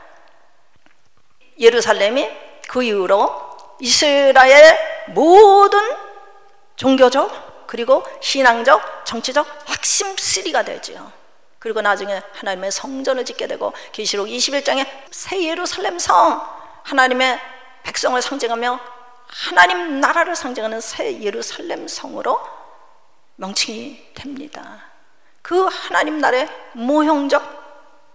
예루살렘이 그 이후로 이스라엘 모든 종교적 그리고 신앙적 정치적 핵심 시리가 되죠. 그리고 나중에 하나님의 성전을 짓게 되고 계시록 21장에 새 예루살렘 성, 하나님의 백성을 상징하며 하나님 나라를 상징하는 새 예루살렘 성으로 명칭이 됩니다. 그 하나님 나라의 모형적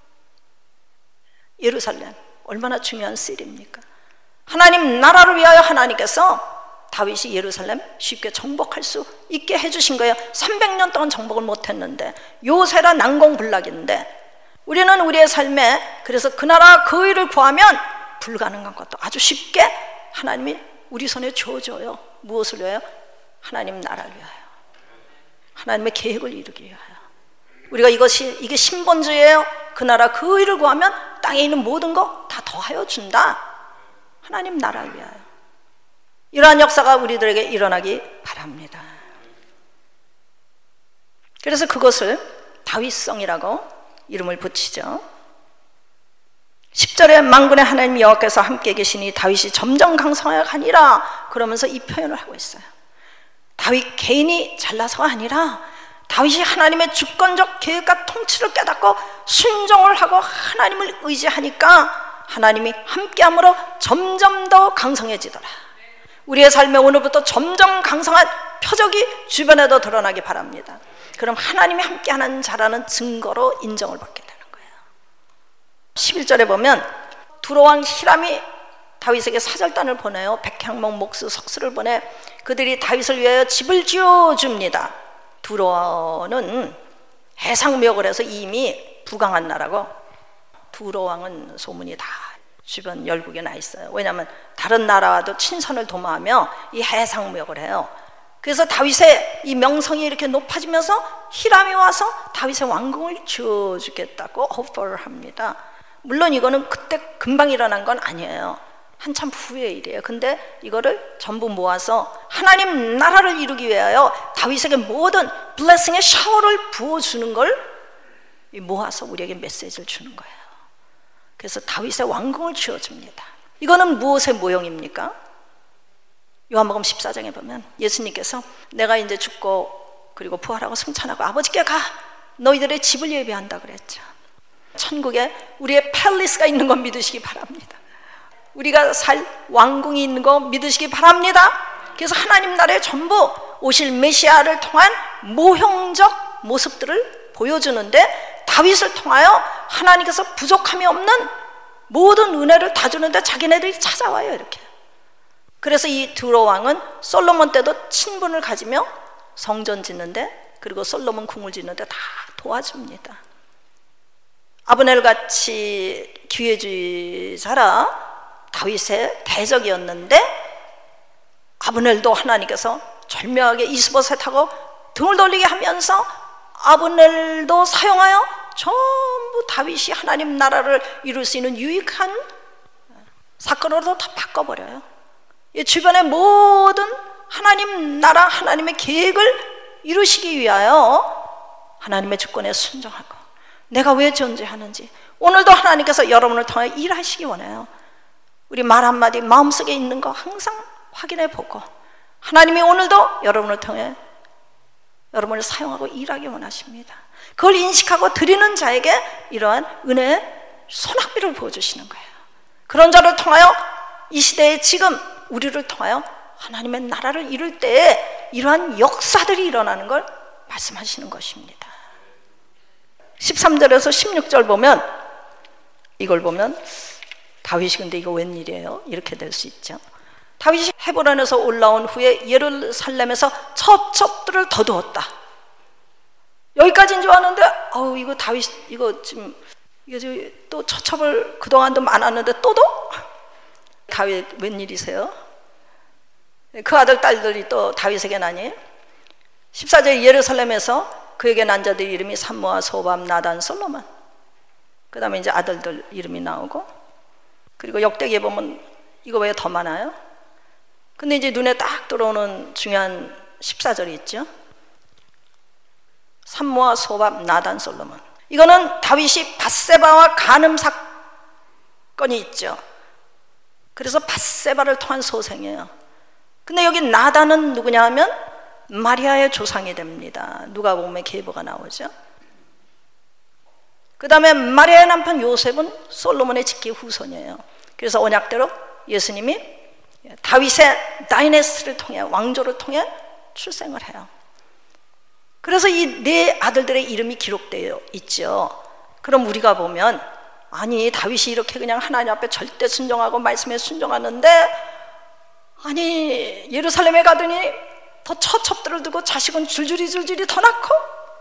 예루살렘, 얼마나 중요한 시리입니까? 하나님 나라를 위하여 하나님께서 다윗이 예루살렘 쉽게 정복할 수 있게 해주신 거예요. 300년 동안 정복을 못했는데, 요새라 난공불락인데, 우리는 우리의 삶에 그래서 그 나라 그 일을 구하면 불가능한 것도 아주 쉽게 하나님이 우리 손에 줘줘요. 무엇을 위하여? 하나님 나라를 위하여, 하나님의 계획을 이루기 위하여. 우리가 이게 신본주의예요. 그 나라 그 일을 구하면 땅에 있는 모든 거 다 더하여 준다. 하나님 나라를 위하여. 이러한 역사가 우리들에게 일어나기 바랍니다. 그래서 그것을 다윗성이라고 이름을 붙이죠. 10절에 만군의 하나님 여호와께서 함께 계시니 다윗이 점점 강성하여 가니라, 그러면서 이 표현을 하고 있어요. 다윗 개인이 잘나서가 아니라 다윗이 하나님의 주권적 계획과 통치를 깨닫고 순종을 하고 하나님을 의지하니까 하나님이 함께함으로 점점 더 강성해지더라. 우리의 삶에 오늘부터 점점 강성한 표적이 주변에도 드러나기 바랍니다. 그럼 하나님이 함께하는 자라는 증거로 인정을 받게 되는 거예요. 11절에 보면 두로왕 히람이 다윗에게 사절단을 보내요. 백향목, 목수, 석수를 보내 그들이 다윗을 위하여 집을 지어줍니다. 두로는 해상무역을 해서 이미 부강한 나라고, 두로왕은 소문이 다 주변 열국에 나 있어요. 왜냐하면 다른 나라와도 친선을 도모하며 이 해상무역을 해요. 그래서 다윗의 이 명성이 이렇게 높아지면서 히람이 와서 다윗의 왕궁을 지어주겠다고 오퍼를 합니다. 물론 이거는 그때 금방 일어난 건 아니에요. 한참 후의 일이에요. 근데 이거를 전부 모아서 하나님 나라를 이루기 위하여 다윗에게 모든 블레싱의 샤워를 부어주는 걸 모아서 우리에게 메시지를 주는 거예요. 그래서 다윗의 왕궁을 지어줍니다. 이거는 무엇의 모형입니까? 요한복음 14장에 보면 예수님께서 내가 이제 죽고 그리고 부활하고 승천하고 아버지께 가, 너희들의 집을 예비한다 그랬죠. 천국에 우리의 팰리스가 있는 건 믿으시기 바랍니다. 우리가 살 왕궁이 있는 거 믿으시기 바랍니다. 그래서 하나님 나라의 전부 오실 메시아를 통한 모형적 모습들을 보여주는데, 다윗을 통하여 하나님께서 부족함이 없는 모든 은혜를 다 주는데 자기네들이 찾아와요. 이렇게. 그래서 이 두로 왕은 솔로몬 때도 친분을 가지며 성전 짓는데, 그리고 솔로몬 궁을 짓는데 다 도와줍니다. 아브넬같이 기회주의자라 다윗의 대적이었는데, 아브넬도 하나님께서 절묘하게 이스보셋하고 등을 돌리게 하면서 아브넬도 사용하여 전부 다윗이 하나님 나라를 이룰 수 있는 유익한 사건으로 다 바꿔버려요. 이 주변의 모든 하나님 나라, 하나님의 계획을 이루시기 위하여 하나님의 주권에 순종하고 내가 왜 존재하는지 오늘도 하나님께서 여러분을 통해 일하시기 원해요. 우리 말 한마디 마음속에 있는 거 항상 확인해 보고 하나님이 오늘도 여러분을 통해 여러분을 사용하고 일하기 원하십니다. 그걸 인식하고 드리는 자에게 이러한 은혜의 소낙비를 부어주시는 거예요. 그런 자를 통하여 이 시대에 지금 우리를 통하여 하나님의 나라를 이룰 때에 이러한 역사들이 일어나는 걸 말씀하시는 것입니다. 13절에서 16절 보면 이걸 보면 다윗이 근데 이거 웬일이에요? 이렇게 될 수 있죠. 다윗이 헤브론에서 올라온 후에 예루살렘에서 첩첩들을 더두었다. 여기까지인 줄 아는데 이거 다윗 이거 지금 이게 또 첩첩을 그동안도 많았는데 또도? 다윗 웬일이세요? 그 아들 딸들이 또 다윗에게 나니 14절 예루살렘에서 그에게 난 자들 이름이 삼무아 소밤 나단 솔로몬 그 다음에 이제 아들들 이름이 나오고 그리고 역대기에 보면 이거 왜 더 많아요? 근데 이제 눈에 딱 들어오는 중요한 14절이 있죠. 삼무아 소밤 나단 솔로몬 이거는 다윗이 밧세바와 간음 사건이 있죠. 그래서 밧세바를 통한 소생이에요. 근데 여기 나단은 누구냐 하면 마리아의 조상이 됩니다. 누가복음에 계보가 나오죠. 그 다음에 마리아의 남편 요셉은 솔로몬의 직계 후손이에요. 그래서 언약대로 예수님이 다윗의 다이내스티를 통해 왕조를 통해 출생을 해요. 그래서 이 네 아들들의 이름이 기록되어 있죠. 그럼 우리가 보면 아니 다윗이 이렇게 그냥 하나님 앞에 절대 순종하고 말씀에 순종하는데 아니 예루살렘에 가더니 더 처첩들을 두고 자식은 줄줄이 더 낳고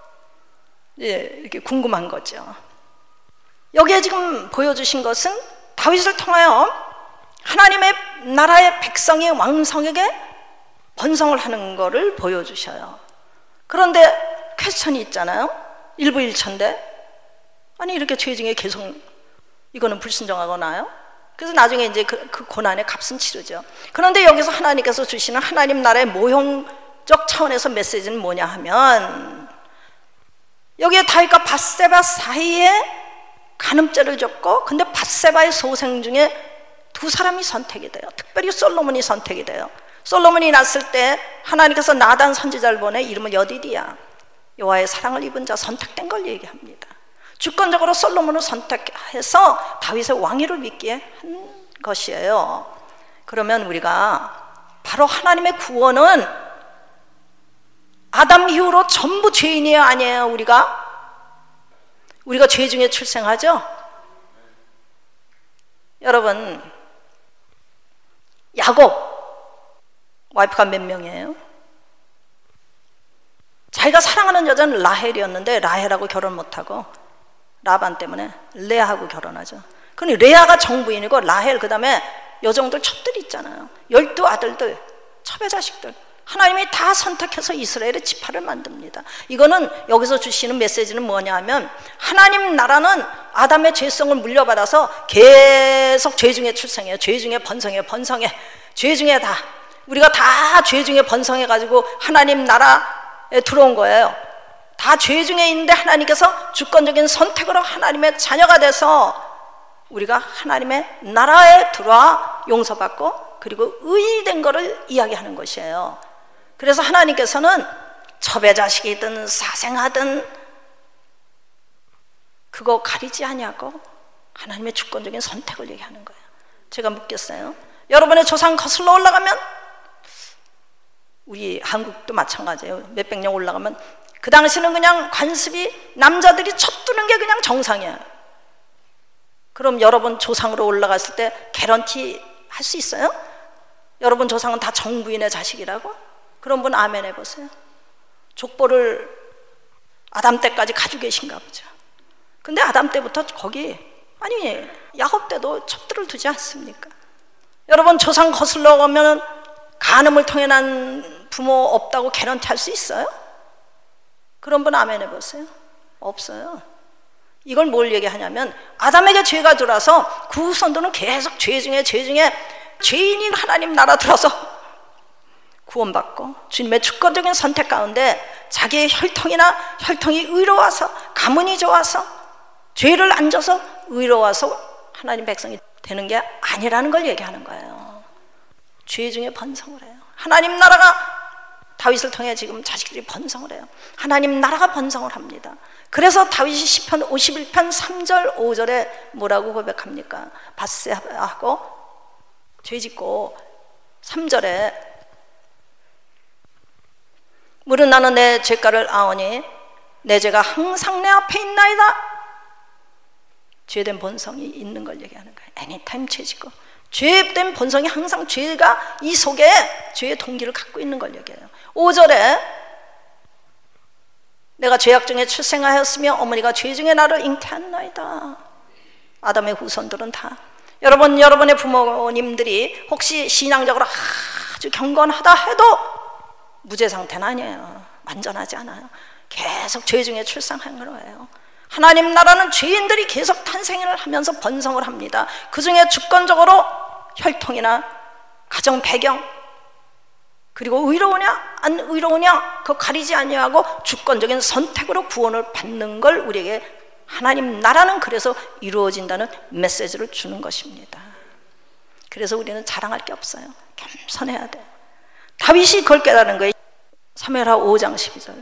이렇게 궁금한 거죠. 여기에 지금 보여주신 것은 다윗을 통하여 하나님의 나라의 백성이 왕성에게 번성을 하는 것을 보여주셔요. 그런데 퀘스천이 있잖아요. 일부일천데 아니 이렇게 죄 중에 계속 이거는 불순종하거나요. 그래서 나중에 이제 그 고난의 값은 치르죠. 그런데 여기서 하나님께서 주시는 하나님 나라의 모형적 차원에서 메시지는 뭐냐 하면 여기에 다윗과 밧세바 사이에 간음죄를 졌고 근데 밧세바의 소생 중에 두 사람이 선택이 돼요. 특별히 솔로몬이 선택이 돼요. 솔로몬이 낳았을 때 하나님께서 나단 선지자를 보내 이름은 여디디야 여호와의 사랑을 입은 자 선택된 걸 얘기합니다. 주권적으로 솔로몬을 선택해서 다윗의 왕위를 믿게 한 것이에요. 그러면 우리가 바로 하나님의 구원은 아담 이후로 전부 죄인이에요 아니에요? 우리가 죄 중에 출생하죠? 여러분 야곱 와이프가 몇 명이에요? 자기가 사랑하는 여자는 라헬이었는데 라헬하고 결혼 못하고 라반 때문에 레아하고 결혼하죠. 그러니 레아가 정부인이고 라헬 그 다음에 여종들 첩들이 있잖아요. 12아들들 첩의 자식들 하나님이 다 선택해서 이스라엘의 지파를 만듭니다. 이거는 여기서 주시는 메시지는 뭐냐 하면 하나님 나라는 아담의 죄성을 물려받아서 계속 죄 중에 출생해요. 죄 중에 번성해 죄 중에 다 우리가 다 죄 중에 번성해가지고 하나님 나라에 들어온 거예요. 다 죄 중에 있는데 하나님께서 주권적인 선택으로 하나님의 자녀가 돼서 우리가 하나님의 나라에 들어와 용서받고 그리고 의인된 것을 이야기하는 것이에요. 그래서 하나님께서는 첩의 자식이든 사생하든 그거 가리지 아니하고 하나님의 주권적인 선택을 얘기하는 거예요. 제가 묻겠어요. 여러분의 조상 거슬러 올라가면 우리 한국도 마찬가지예요. 몇백 년 올라가면 그 당시는 그냥 관습이 남자들이 첩두는 게 그냥 정상이에요. 그럼 여러분 조상으로 올라갔을 때 개런티 할 수 있어요? 여러분 조상은 다 정부인의 자식이라고? 그런 분 아멘 해보세요. 족보를 아담 때까지 가지고 계신가 보죠. 근데 아담 때부터 거기 아니 야곱 때도 첩들을 두지 않습니까? 여러분 조상 거슬러 가면 간음을 통해 난 부모 없다고 개런티 할 수 있어요? 그런 분 아멘 해보세요. 없어요. 이걸 뭘 얘기하냐면 아담에게 죄가 들어와서 그 후손들은 계속 죄 중에 죄인인 하나님 나라 들어서 구원받고 주님의 주권적인 선택 가운데 자기의 혈통이 의로워서 가문이 좋아서 죄를 안 져서 의로워서 하나님 백성이 되는 게 아니라는 걸 얘기하는 거예요. 죄 중에 번성을 해요. 하나님 나라가 다윗을 통해 지금 자식들이 번성을 해요. 하나님 나라가 번성을 합니다. 그래서 다윗이 시편 51편 3절 5절에 뭐라고 고백합니까? 밧세바하고 죄짓고 3절에 무릇 나는 내 죄가를 아오니 내 죄가 항상 내 앞에 있나이다. 죄된 본성이 있는 걸 얘기하는 거예요. 애니타임 죄짓고 죄된 본성이 항상 죄가 이 속에 죄의 동기를 갖고 있는 걸 얘기해요. 5절에 내가 죄악 중에 출생하였으며 어머니가 죄 중에 나를 잉태한나이다. 아담의 후손들은 다 여러분의 부모님들이 혹시 신앙적으로 아주 경건하다 해도 무죄 상태는 아니에요. 완전하지 않아요. 계속 죄 중에 출생한 거예요. 하나님 나라는 죄인들이 계속 탄생을 하면서 번성을 합니다. 그 중에 주권적으로 혈통이나 가정 배경 그리고 의로우냐 안 의로우냐 그거 가리지 아니하고 주권적인 선택으로 구원을 받는 걸 우리에게 하나님 나라는 그래서 이루어진다는 메시지를 주는 것입니다. 그래서 우리는 자랑할 게 없어요. 겸손해야 돼요. 다윗이 그걸 깨달은 거예요. 사무엘하 5장 12절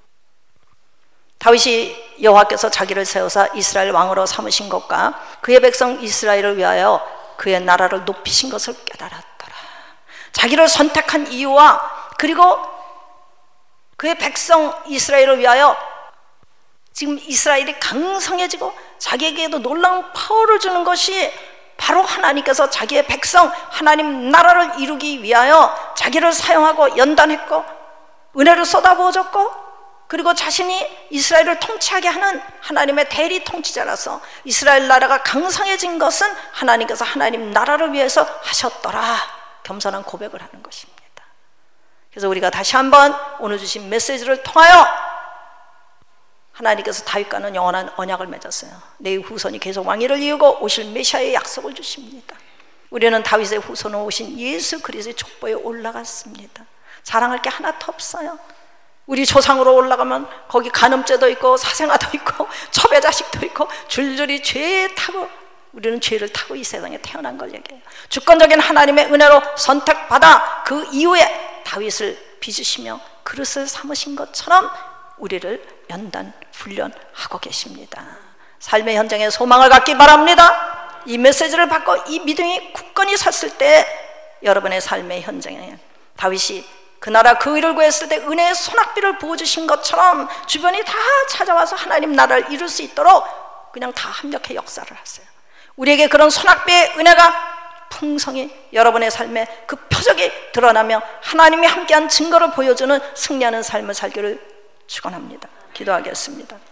다윗이 여호와께서 자기를 세우사 이스라엘 왕으로 삼으신 것과 그의 백성 이스라엘을 위하여 그의 나라를 높이신 것을 깨달았더라. 자기를 선택한 이유와 그리고 그의 백성 이스라엘을 위하여 지금 이스라엘이 강성해지고 자기에게도 놀라운 파워를 주는 것이 바로 하나님께서 자기의 백성 하나님 나라를 이루기 위하여 자기를 사용하고 연단했고 은혜를 쏟아부어줬고 그리고 자신이 이스라엘을 통치하게 하는 하나님의 대리 통치자라서 이스라엘 나라가 강성해진 것은 하나님께서 하나님 나라를 위해서 하셨더라. 겸손한 고백을 하는 것입니다. 그래서 우리가 다시 한번 오늘 주신 메시지를 통하여 하나님께서 다윗과는 영원한 언약을 맺었어요. 내 후손이 계속 왕위를 이루고 오실 메시아의 약속을 주십니다. 우리는 다윗의 후손으로 오신 예수 그리스도의 족보에 올라갔습니다. 자랑할 게 하나도 없어요. 우리 조상으로 올라가면 거기 간음죄도 있고 사생아도 있고 첩외자식도 있고 줄줄이 죄에 타고 우리는 죄를 타고 이 세상에 태어난 걸 얘기해요. 주권적인 하나님의 은혜로 선택받아 그 이후에 다윗을 빚으시며 그릇을 삼으신 것처럼 우리를 연단 훈련하고 계십니다. 삶의 현장에 소망을 갖기 바랍니다. 이 메시지를 받고 이 믿음이 굳건히 섰을 때 여러분의 삶의 현장에 다윗이 그 나라 그 일을 구했을 때 은혜의 소낙비를 부어주신 것처럼 주변이 다 찾아와서 하나님 나라를 이룰 수 있도록 그냥 다 합력해 역사를 하세요. 우리에게 그런 소낙비의 은혜가 풍성히 여러분의 삶에 그 표적이 드러나며 하나님이 함께한 증거를 보여주는 승리하는 삶을 살기를 축원합니다. 기도하겠습니다.